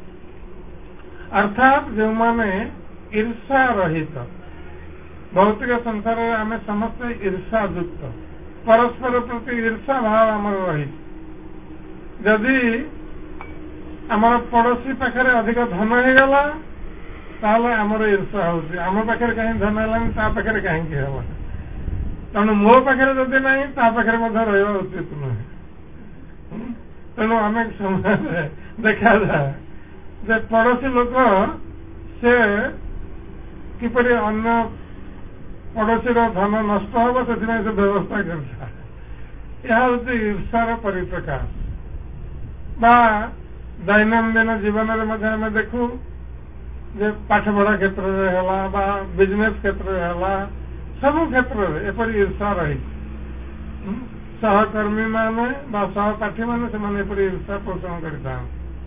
अर्थात जो माने ईर्षा रहित भौतिक संसार में आम समस्त ईर्षा युक्त परस्पर प्रति ईर्षा भाव आमर रही जदि आमर पड़ोशी पाखे अधिक धन हो गला ताहले आमर ईर्षा होची आम पाखे कहीं धन है ता पाखे कहीं हम तेणु मो पाखे जदि ना ता पाखे रहा उचित नुहे तेणु आम समय देखा जाए जे पड़ोशी लोक से किपरि अन्य पड़ोशी धन नष्ट हम से व्यवस्था करता यह हूँ ईर्षार परिप्रकाश बा दैनंदिन जीवन में देखू जे पाठ पढ़ा क्षेत्र में बिजनेस क्षेत्र में सब क्षेत्र में एपरी ईर्षा रही सहकर्मी माने सहपाठी माने से ईर्षा पोषण करता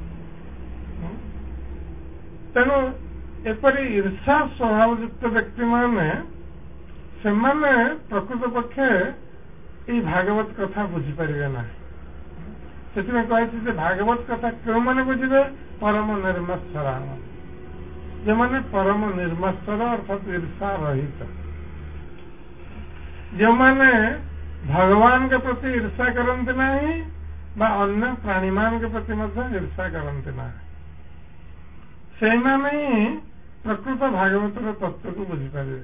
तेणु एपरी ईर्षा स्वभाव युक्त व्यक्ति माने से प्रकृत पक्षे ये भागवत कथा बुझीपारे ना से कही भागवत कथा क्यों मैंने बुझे परम निर्मत्सरा जो मैंने परम निर्मत्सर अर्थात ईर्षा रहित जो मैंने भगवान के प्रति ईर्षा करते ना बा अन्य प्राणी मान के प्रति ईर्षा करते ना से प्रकृत भागवतर तत्व को बुझीपारे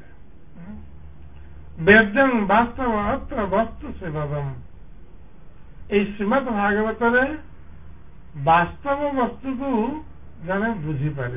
वेद्यं वास्तव अत्र वस्तु शिवदम श्रीमद भागवत वास्तव वस्तु को जड़े बुझीपार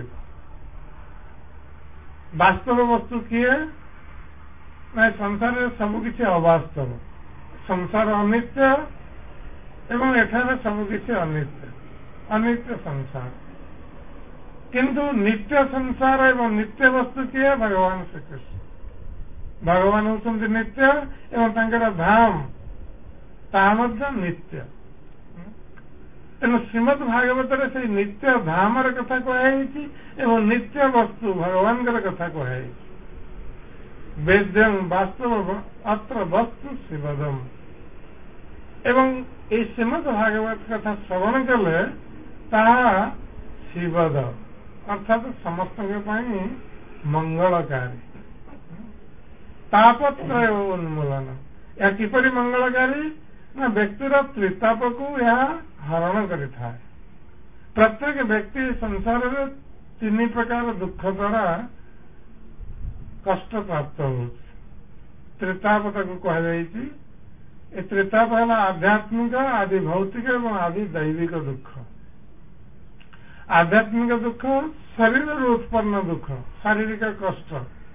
वास्तव वस्तु किए ना संसार सबकि अवास्तव संसार अनित्य एवं एठारे सबकि अनित्य अनित्य संसार किंतु नित्य संसार एवं नित्य वस्तु किए भगवान श्री कृष्ण भगवान होती नित्य एवं तांकर धाम ताहा नित्य तेणु श्रीमद भागवत से नित्य धाम कथा कहुई एवं नित्य वस्तु भगवान कथा कहुई वेद्यं वास्तव अत्र वस्तु शिवदम एवं ये श्रीमद भागवत कथा श्रवण कले ताहा शिवद अर्थात समस्त मंगलकारी तापत्रय उन्मूलन या किपरि मंगलकारी ना व्यक्तिर त्रिताप को यह हरण करिथा प्रत्येक व्यक्ति संसार में तीन प्रकार दुख द्वारा कष्ट प्राप्त हो त्रिताप कहुई त्रिताप है आध्यात्मिक आदि भौतिक और आदि दैविक दुख आध्यात्मिक दुख शरीर उत्पन्न दुख शारीरिक कष्ट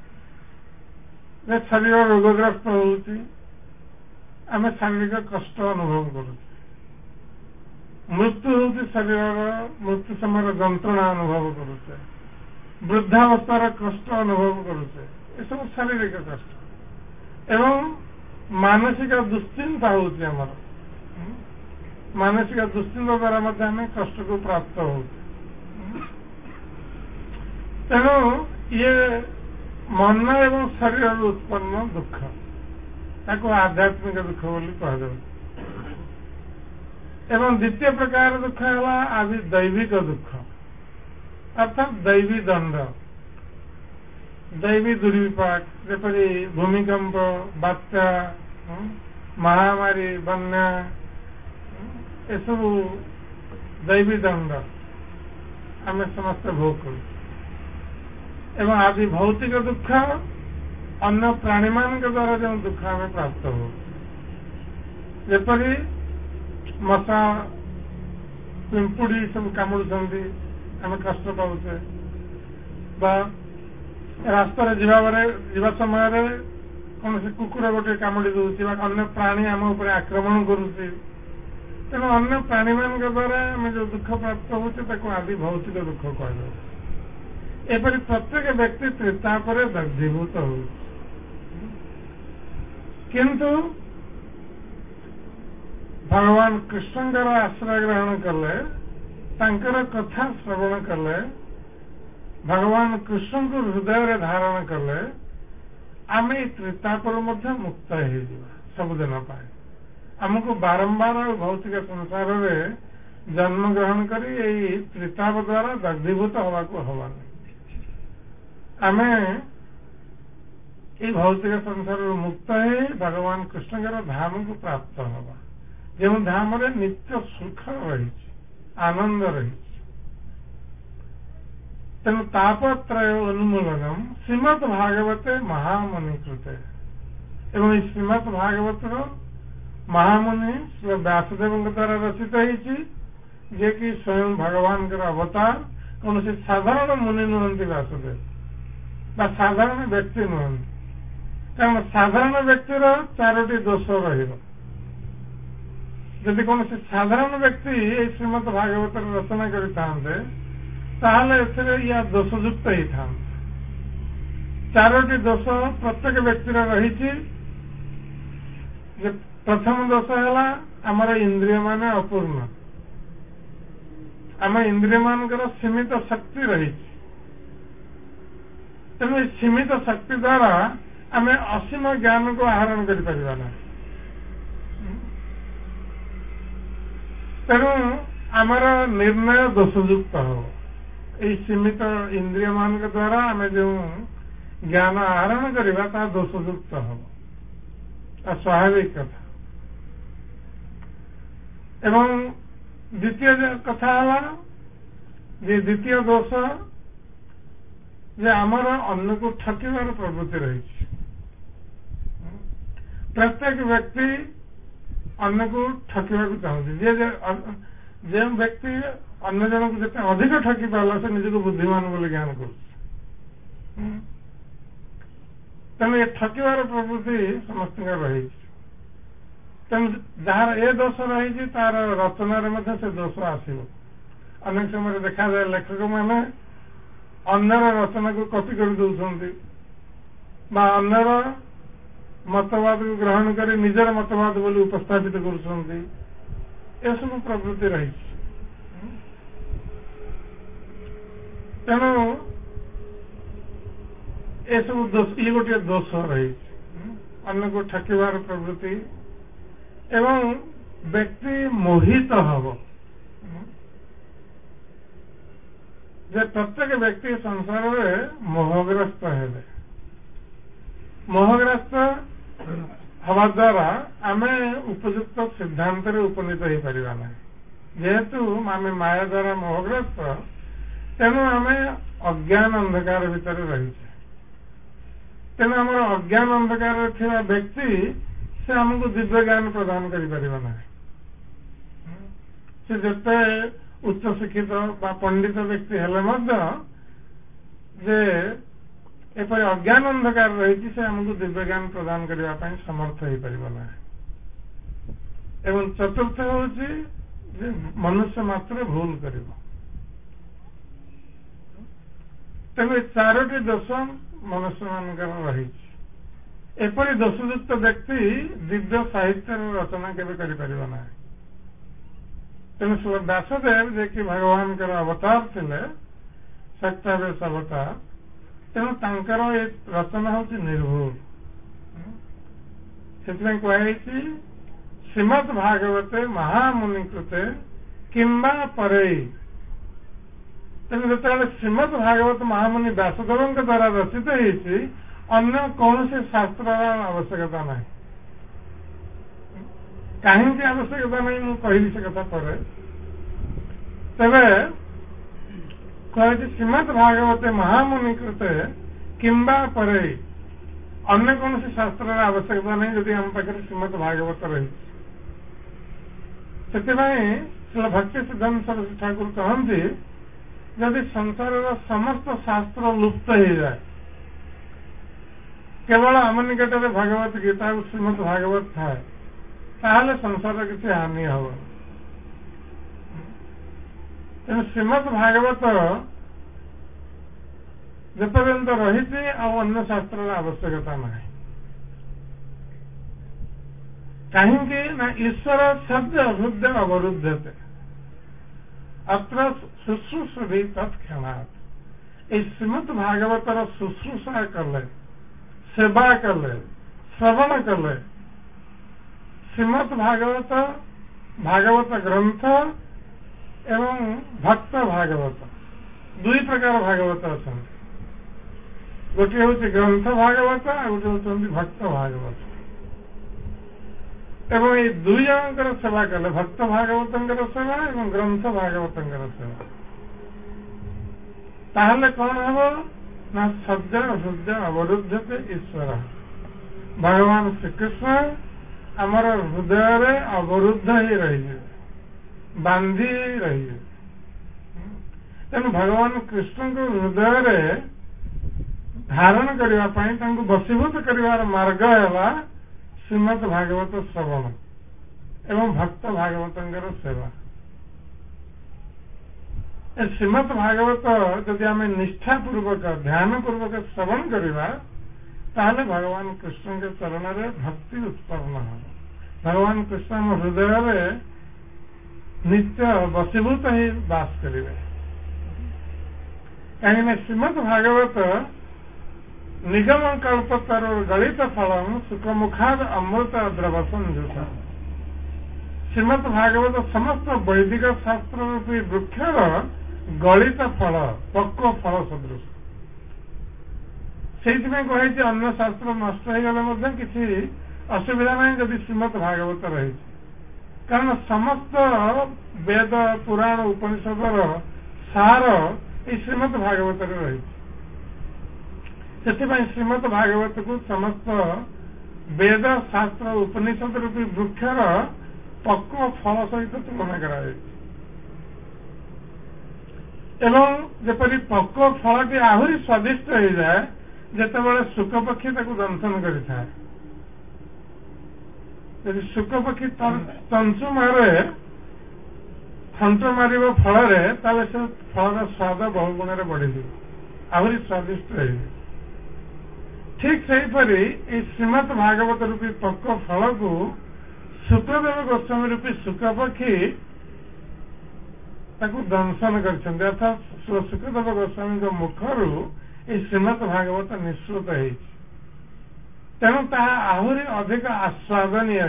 शरीर रोगग्रस्त होती आम शारीरिक कष्ट अनुभव करुँ मृत्यु हूँ शरीर मृत्यु समय जंत्रणा अनुभव करुचे वृद्धावस्थार कष्ट अनुभव करुचे ये सब शारीरिक कष्ट एवं मानसिक दुश्चिंता होती आमर मानसिक दुश्चिंता द्वारा आम कष्ट को प्राप्त हो तेणु ये मन एवं शरीर उत्पन्न दुख ताको आध्यात्मिक दुख बोली कह एवं द्वितीय प्रकार दुख है आदि दैविक दुख अर्थात दैवी दंड दैवी दुर्विपाक जेपरी भूमिकंप, बात्या, महामारी, बन्या, एसबू दैवी दंड आम समस्त भोग करू एवं आदि भौतिक दुख अन्य प्राणी मान द्वारा जो दुख आम प्राप्त हो जेपरी मशा पिंपुड़ी सब कामुड़ुंट आम कष्ट पाचे रास्तार जीवा समय कौन से कुकुर गोटे कामुड़ी दूसरी अन्य प्राणी आम उपर आक्रमण करुच्ची तेणु अन्य प्राणी मान द्वारा आम जो दुख प्राप्त होते आदि भौतिक दुख कह एपरी प्रत्येक व्यक्ति त्रितापर दग्धीभूत हो किंतु भगवान कृष्णकर आश्रय ग्रहण कले तांकर कथा श्रवण कले भगवान कृष्ण को हृदय धारण कले आम त्रितापर मुक्त हो सबुदिन आमको बारंबार भौतिक संसार में जन्म ग्रहण करी त्रिताप द्वारा दग्धीभूत हवा को हवानी आम ये भौतिक संसार मुक्त है भगवान कृष्ण धाम को प्राप्त हवा जो धाम रे नित्य सुख रही आनंद रही तेणु तापत्रय उन्मूलनम श्रीमद भागवते महामुनि कृते एवं श्रीमद भागवत महामुनि श्री व्यासदेव द्वारा रचित जे कि स्वयं भगवान अवतार कौन से साधारण मुनि नुहति व्यासदेव साधारण व्यक्ति नुहति कारण साधारण व्यक्तिर चारोटी दोष रदि कौन से साधारण व्यक्ति श्रीमद भागवत रचना करते या दोषयुक्त ही था चारोटी दोष प्रत्येक व्यक्तिर रही प्रथम दोष है आमर इंद्रिय मान अपूर्ण आम इंद्रिय मान सीमित शक्ति रही तेणु सीमित शक्ति द्वारा आम असीम ज्ञान को आहरण कर तेणु आमर निर्णय दोषयुक्त हो यही सीमित इंद्रिय मान द्वारा आम जो ज्ञान आहरण करवा दोषयुक्त हो स्वाभाविक कथा एवं द्वितीय कथा है द्वितीय दोष जे आमर अन्न को ठकिबार प्रवृत्ति रही प्रत्येक व्यक्ति अन्न को ठकिबा चाहूँ जो व्यक्ति अन्य जन को जिते अधिक ठकी पाला से निजक बुद्धिमान बोले ज्ञान कर तेणु ये ठकिबार प्रवृत्ति समस्त रही तेणु जार ए दोष रही तार रचनार से दोष आसो अनेक समय देखा जाए लेखक माने अन्यर रचना को कॉपी कर दौरान अन्यर मतवाद को ग्रहण कर निजर मतवाद बोली उपस्थापित कर सब प्रवृत्ति रही तेणु ये सब दोष ये गोटे दोष रही अन्य को ठकिबार प्रवृत्ति एवं व्यक्ति मोहित हब जे प्रत्येक व्यक्ति संसार में मोहग्रस्त है मोहग्रस्त हवा द्वारा आम उपयुक्त सिद्धांत उपनीत हो पारिबा ना जेहेतु आम माया द्वारा मोहग्रस्त तेणु आम अज्ञान अंधकार भितर रही तेणु आम अज्ञान अंधकार थिबा व्यक्ति से आमको दिव्य ज्ञान प्रदान कर पारिबा ना से जते उच्च शिक्षित बा पंडित व्यक्ति हेले मध्य जे एपरी अज्ञान अंधकार रही से आमको दिव्य ज्ञान प्रदान करने समर्थ हो पार एवं चतुर्थ हूँ मनुष्य मात्र भूल कर तेणु चारोटी दोष मनुष्य मान रही एपरी दोषयुक्त व्यक्ति दिव्य साहित्य रचना केवे करिपरिबा ना तेणु श्री व्यासदेव जे कि भगवान अवतार थिले सत्यावेश अवतार तेणु तांकर ये रचना हूँ निर्भूल से कहुई श्रीमद भागवते महामुनि कृते किंबा परे तेणु जो श्रीमद भागवत महामुनि व्यासदेव द्वारा रचित होती अन्य कौन से शास्त्र आवश्यकता ना कहीं आवश्यकता नहीं मु कहबी से कथा पर तेरे कहते श्रीमद भागवते महामुनि कृते किंबा परे अन्य कौन से शास्त्र आवश्यकता नहीं जदि आम पाखे श्रीमद भागवत रही से भक्ति सिद्धांत सरस्वती ठाकुर कहते जदि संसार समस्त शास्त्र लुप्त हो जाए केवल आम निकट में भगवत गीता और श्रीमद भागवत थाए ताहले संसार किसी हानि हम तेणु श्रीमद भागवत जेपर्यंत रही अन्य शास्त्र आवश्यकता ना कहीं ना ईश्वर शब्द हृदय अवरुद्धते अत्र शुश्रूषु भी तत्क्षणात् श्रीमद भागवतर शुश्रूषा कले सेवा कले श्रवण कले श्रीमद भागवत भागवत ग्रंथ एवं भक्त भागवत दुई प्रकार भागवत अच्छा गोटे हूँ ग्रंथ भागवत आ गोटे हूँ भक्त भागवत एवं ये दुई जनकर सेवा कले भक्त भागवत सेवा एवं ग्रंथ भागवत सेवा ताहले कौन हम ना सद्य हृदय अवरुद्धते ईश्वर भगवान श्रीकृष्ण आमर हृदय अवरुद्ध ही रही बांधी रही तेणु भगवान कृष्ण को हृदय धारण करने वशीभूत कर मार्ग है श्रीमद भागवत श्रवण एवं भक्त भागवत सेवा श्रीमद भागवत जदि आम निष्ठा पूर्वक ध्यान पूर्वक श्रवण करवा ताहले भगवान कृष्ण के चरण में भक्ति उत्पन्न हो भगवान कृष्ण आम हृदय नित्य वशीभूत ही वास करेंगे कहीं श्रीमद भागवत निगम कल्पतर गलित फलम सुखमुखाद अमृत द्रव संयुत श्रीमद भागवत समस्त वैदिक शास्त्र रूपी वृक्षर गलित फल पक्व फल सदृश से कही अन्य शास्त्र नष्ट हो गले किसी असुविधा नहीं जदि श्रीमद भागवत रही कारण समस्त वेद पुराण उपनिषदर सार ये श्रीमद भागवत रही से श्रीमद भागवत को समस्त वेद शास्त्र उपनिषद रूपी वृक्षर पक्व फल सहित तुलना कराई एवं जपरी पक्व फलटी आहरी स्वादिष्ट हो जाए जितेबाला शुकपक्षी दंशन करें यदि शुकपक्षी तंसु मारे थंट मार फल से फलर स्वाद बहु गुण बढ़ी आहरी स्वादिष्ट हो ठीक सेहीपरि श्रीमद भागवत रूपी पक्व फल को शुक्रदेव गोस्वामी रूपी शुकपक्षी दंशन कर अर्थात शुक्रदेव गोस्वामी मुखर श्रीमद भागवत निःसृत तेणु ताहा आहरी अधिक आस्वादनीय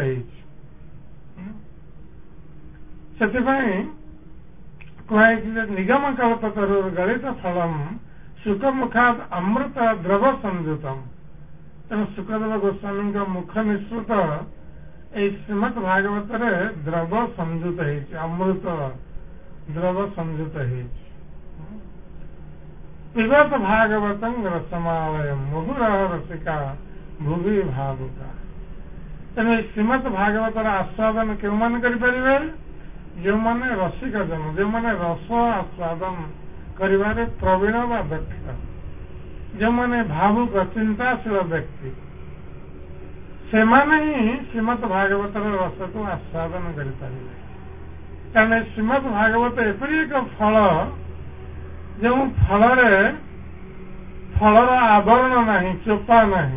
कहुई निगम कल्पतर गलित फलम सुखमुखाद अमृत द्रव संयुतम तेणु सुखदेव गोस्वामी मुख निःसृत श्रीमद भागवत द्रव संयुत अमृत द्रव संयुत पिबत भागवत रसमालय मुहुर रसिका भुवि भावुका तेणु श्रीमद भागवतर आस्वादन क्यों मान करें जो मैंने रसिका जन जो मैंने रस आस्वादन करिवारे प्रवीण व दक्ष जो मैंने भावुक चिंताशील व्यक्ति से माने ही श्रीमद भागवतर रस को आस्वादन करें कारण श्रीमद भागवत एपरी एक फल जो फल फलर आवरण नहीं चोपा नहीं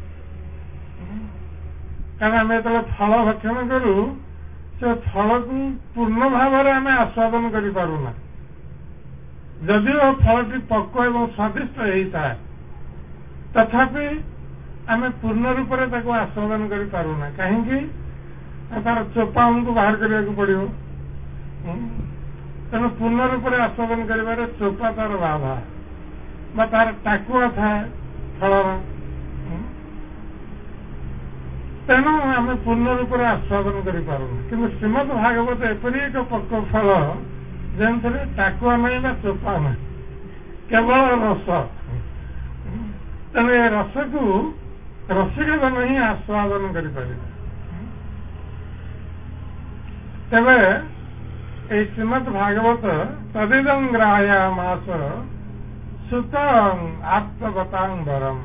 कारण आम जो फल भक्षण करूँ से फल को पूर्ण भाव में आस्वादन करूना जदिव फलटी पक्व एवं स्वादिष्ट होता है तथापि आम पूर्ण रूप से आस्वादन करूना कहीं तार चोपा हमको बाहर करने को पड़ो तेणु पूर्ण रूप से आस्वादन कर चोपा तार बाधा बा तार टाकुआ थाए फलर तेणु आम पूर्ण रूप से आस्वादन कर श्रीमद भागवत एपरी एक पक्व फल जो टाकुआ नहीं चोपा नहीं केवल रस तेणु ए रस को रसिक जन ही आस्वादन कर तेरे श्रीमद भागवत तदिदं ग्राह्यामास सुतं आत्मवतांबरम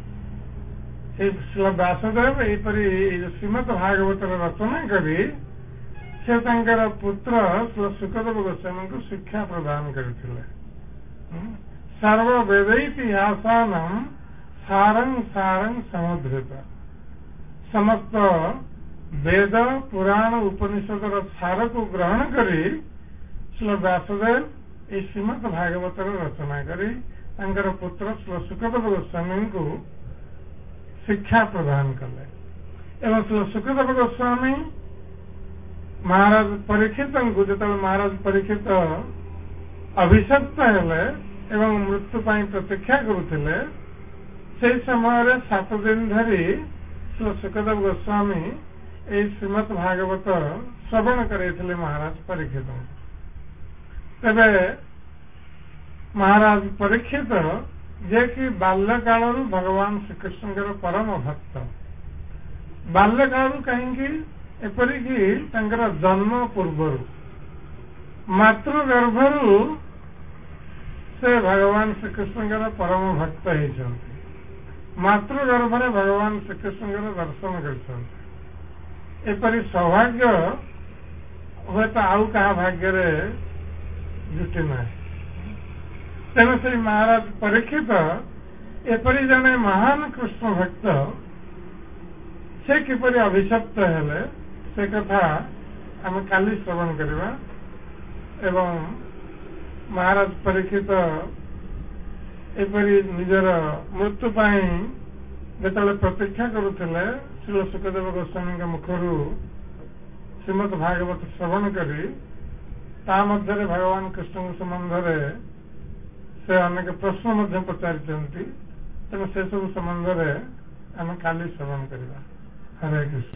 श्री व्यासदेव यपरी श्रीमद भागवत रचना करी से पुत्र श्री सुखदेव गोस्वामी को शिक्षा प्रदान करते सर्व वेदैतिहासानं सारं सारं समुद्रित समस्त वेद पुराण उपनिषद सार को ग्रहण करी श्री व्यासदेव ये श्रीमद भागवत रचना करी पुत्र श्री सुखदेव गोस्वामी को शिक्षा प्रदान कले एवं श्री सुखदेव गोस्वामी महाराज परीक्षित जो महाराज परीक्षित अभिशप्त हेले एवं मृत्यु पाई प्रतीक्षा करुले से समय 7 दिन धरी श्री सुखदेव गोस्वामी ये श्रीमद भागवत श्रवण करे महाराज परीक्षित तेरे महाराज परीक्षित जे कि बाल्यकाल भगवान श्रीकृष्ण परम भक्त बाल्यकाल कहीं एपरिक जन्म पूर्वर मातृगर्भरु से भगवान श्रीकृष्ण परम भक्त होती मातृगर्भरे भगवान श्रीकृष्ण दर्शन कर सौभाग्य हे तो आउ क्या भाग्य जुटी ना तेणु से महाराज परीक्षित एपरी जने महान कृष्ण भक्त से किपरि अभिशप्त हेले से कथा आम काली श्रवण करवा एवं महाराज परीक्षित एपरी निजर मृत्यु जो प्रतीक्षा करुले श्री सुखदेव गोस्वामी मुखर श्रीमद भागवत श्रवण करी ता मध्य भगवान कृष्ण संबंध से अनेक प्रश्न पचारि तेणु से सब संबंध में आम काली श्रवण करवा हरे कृष्ण।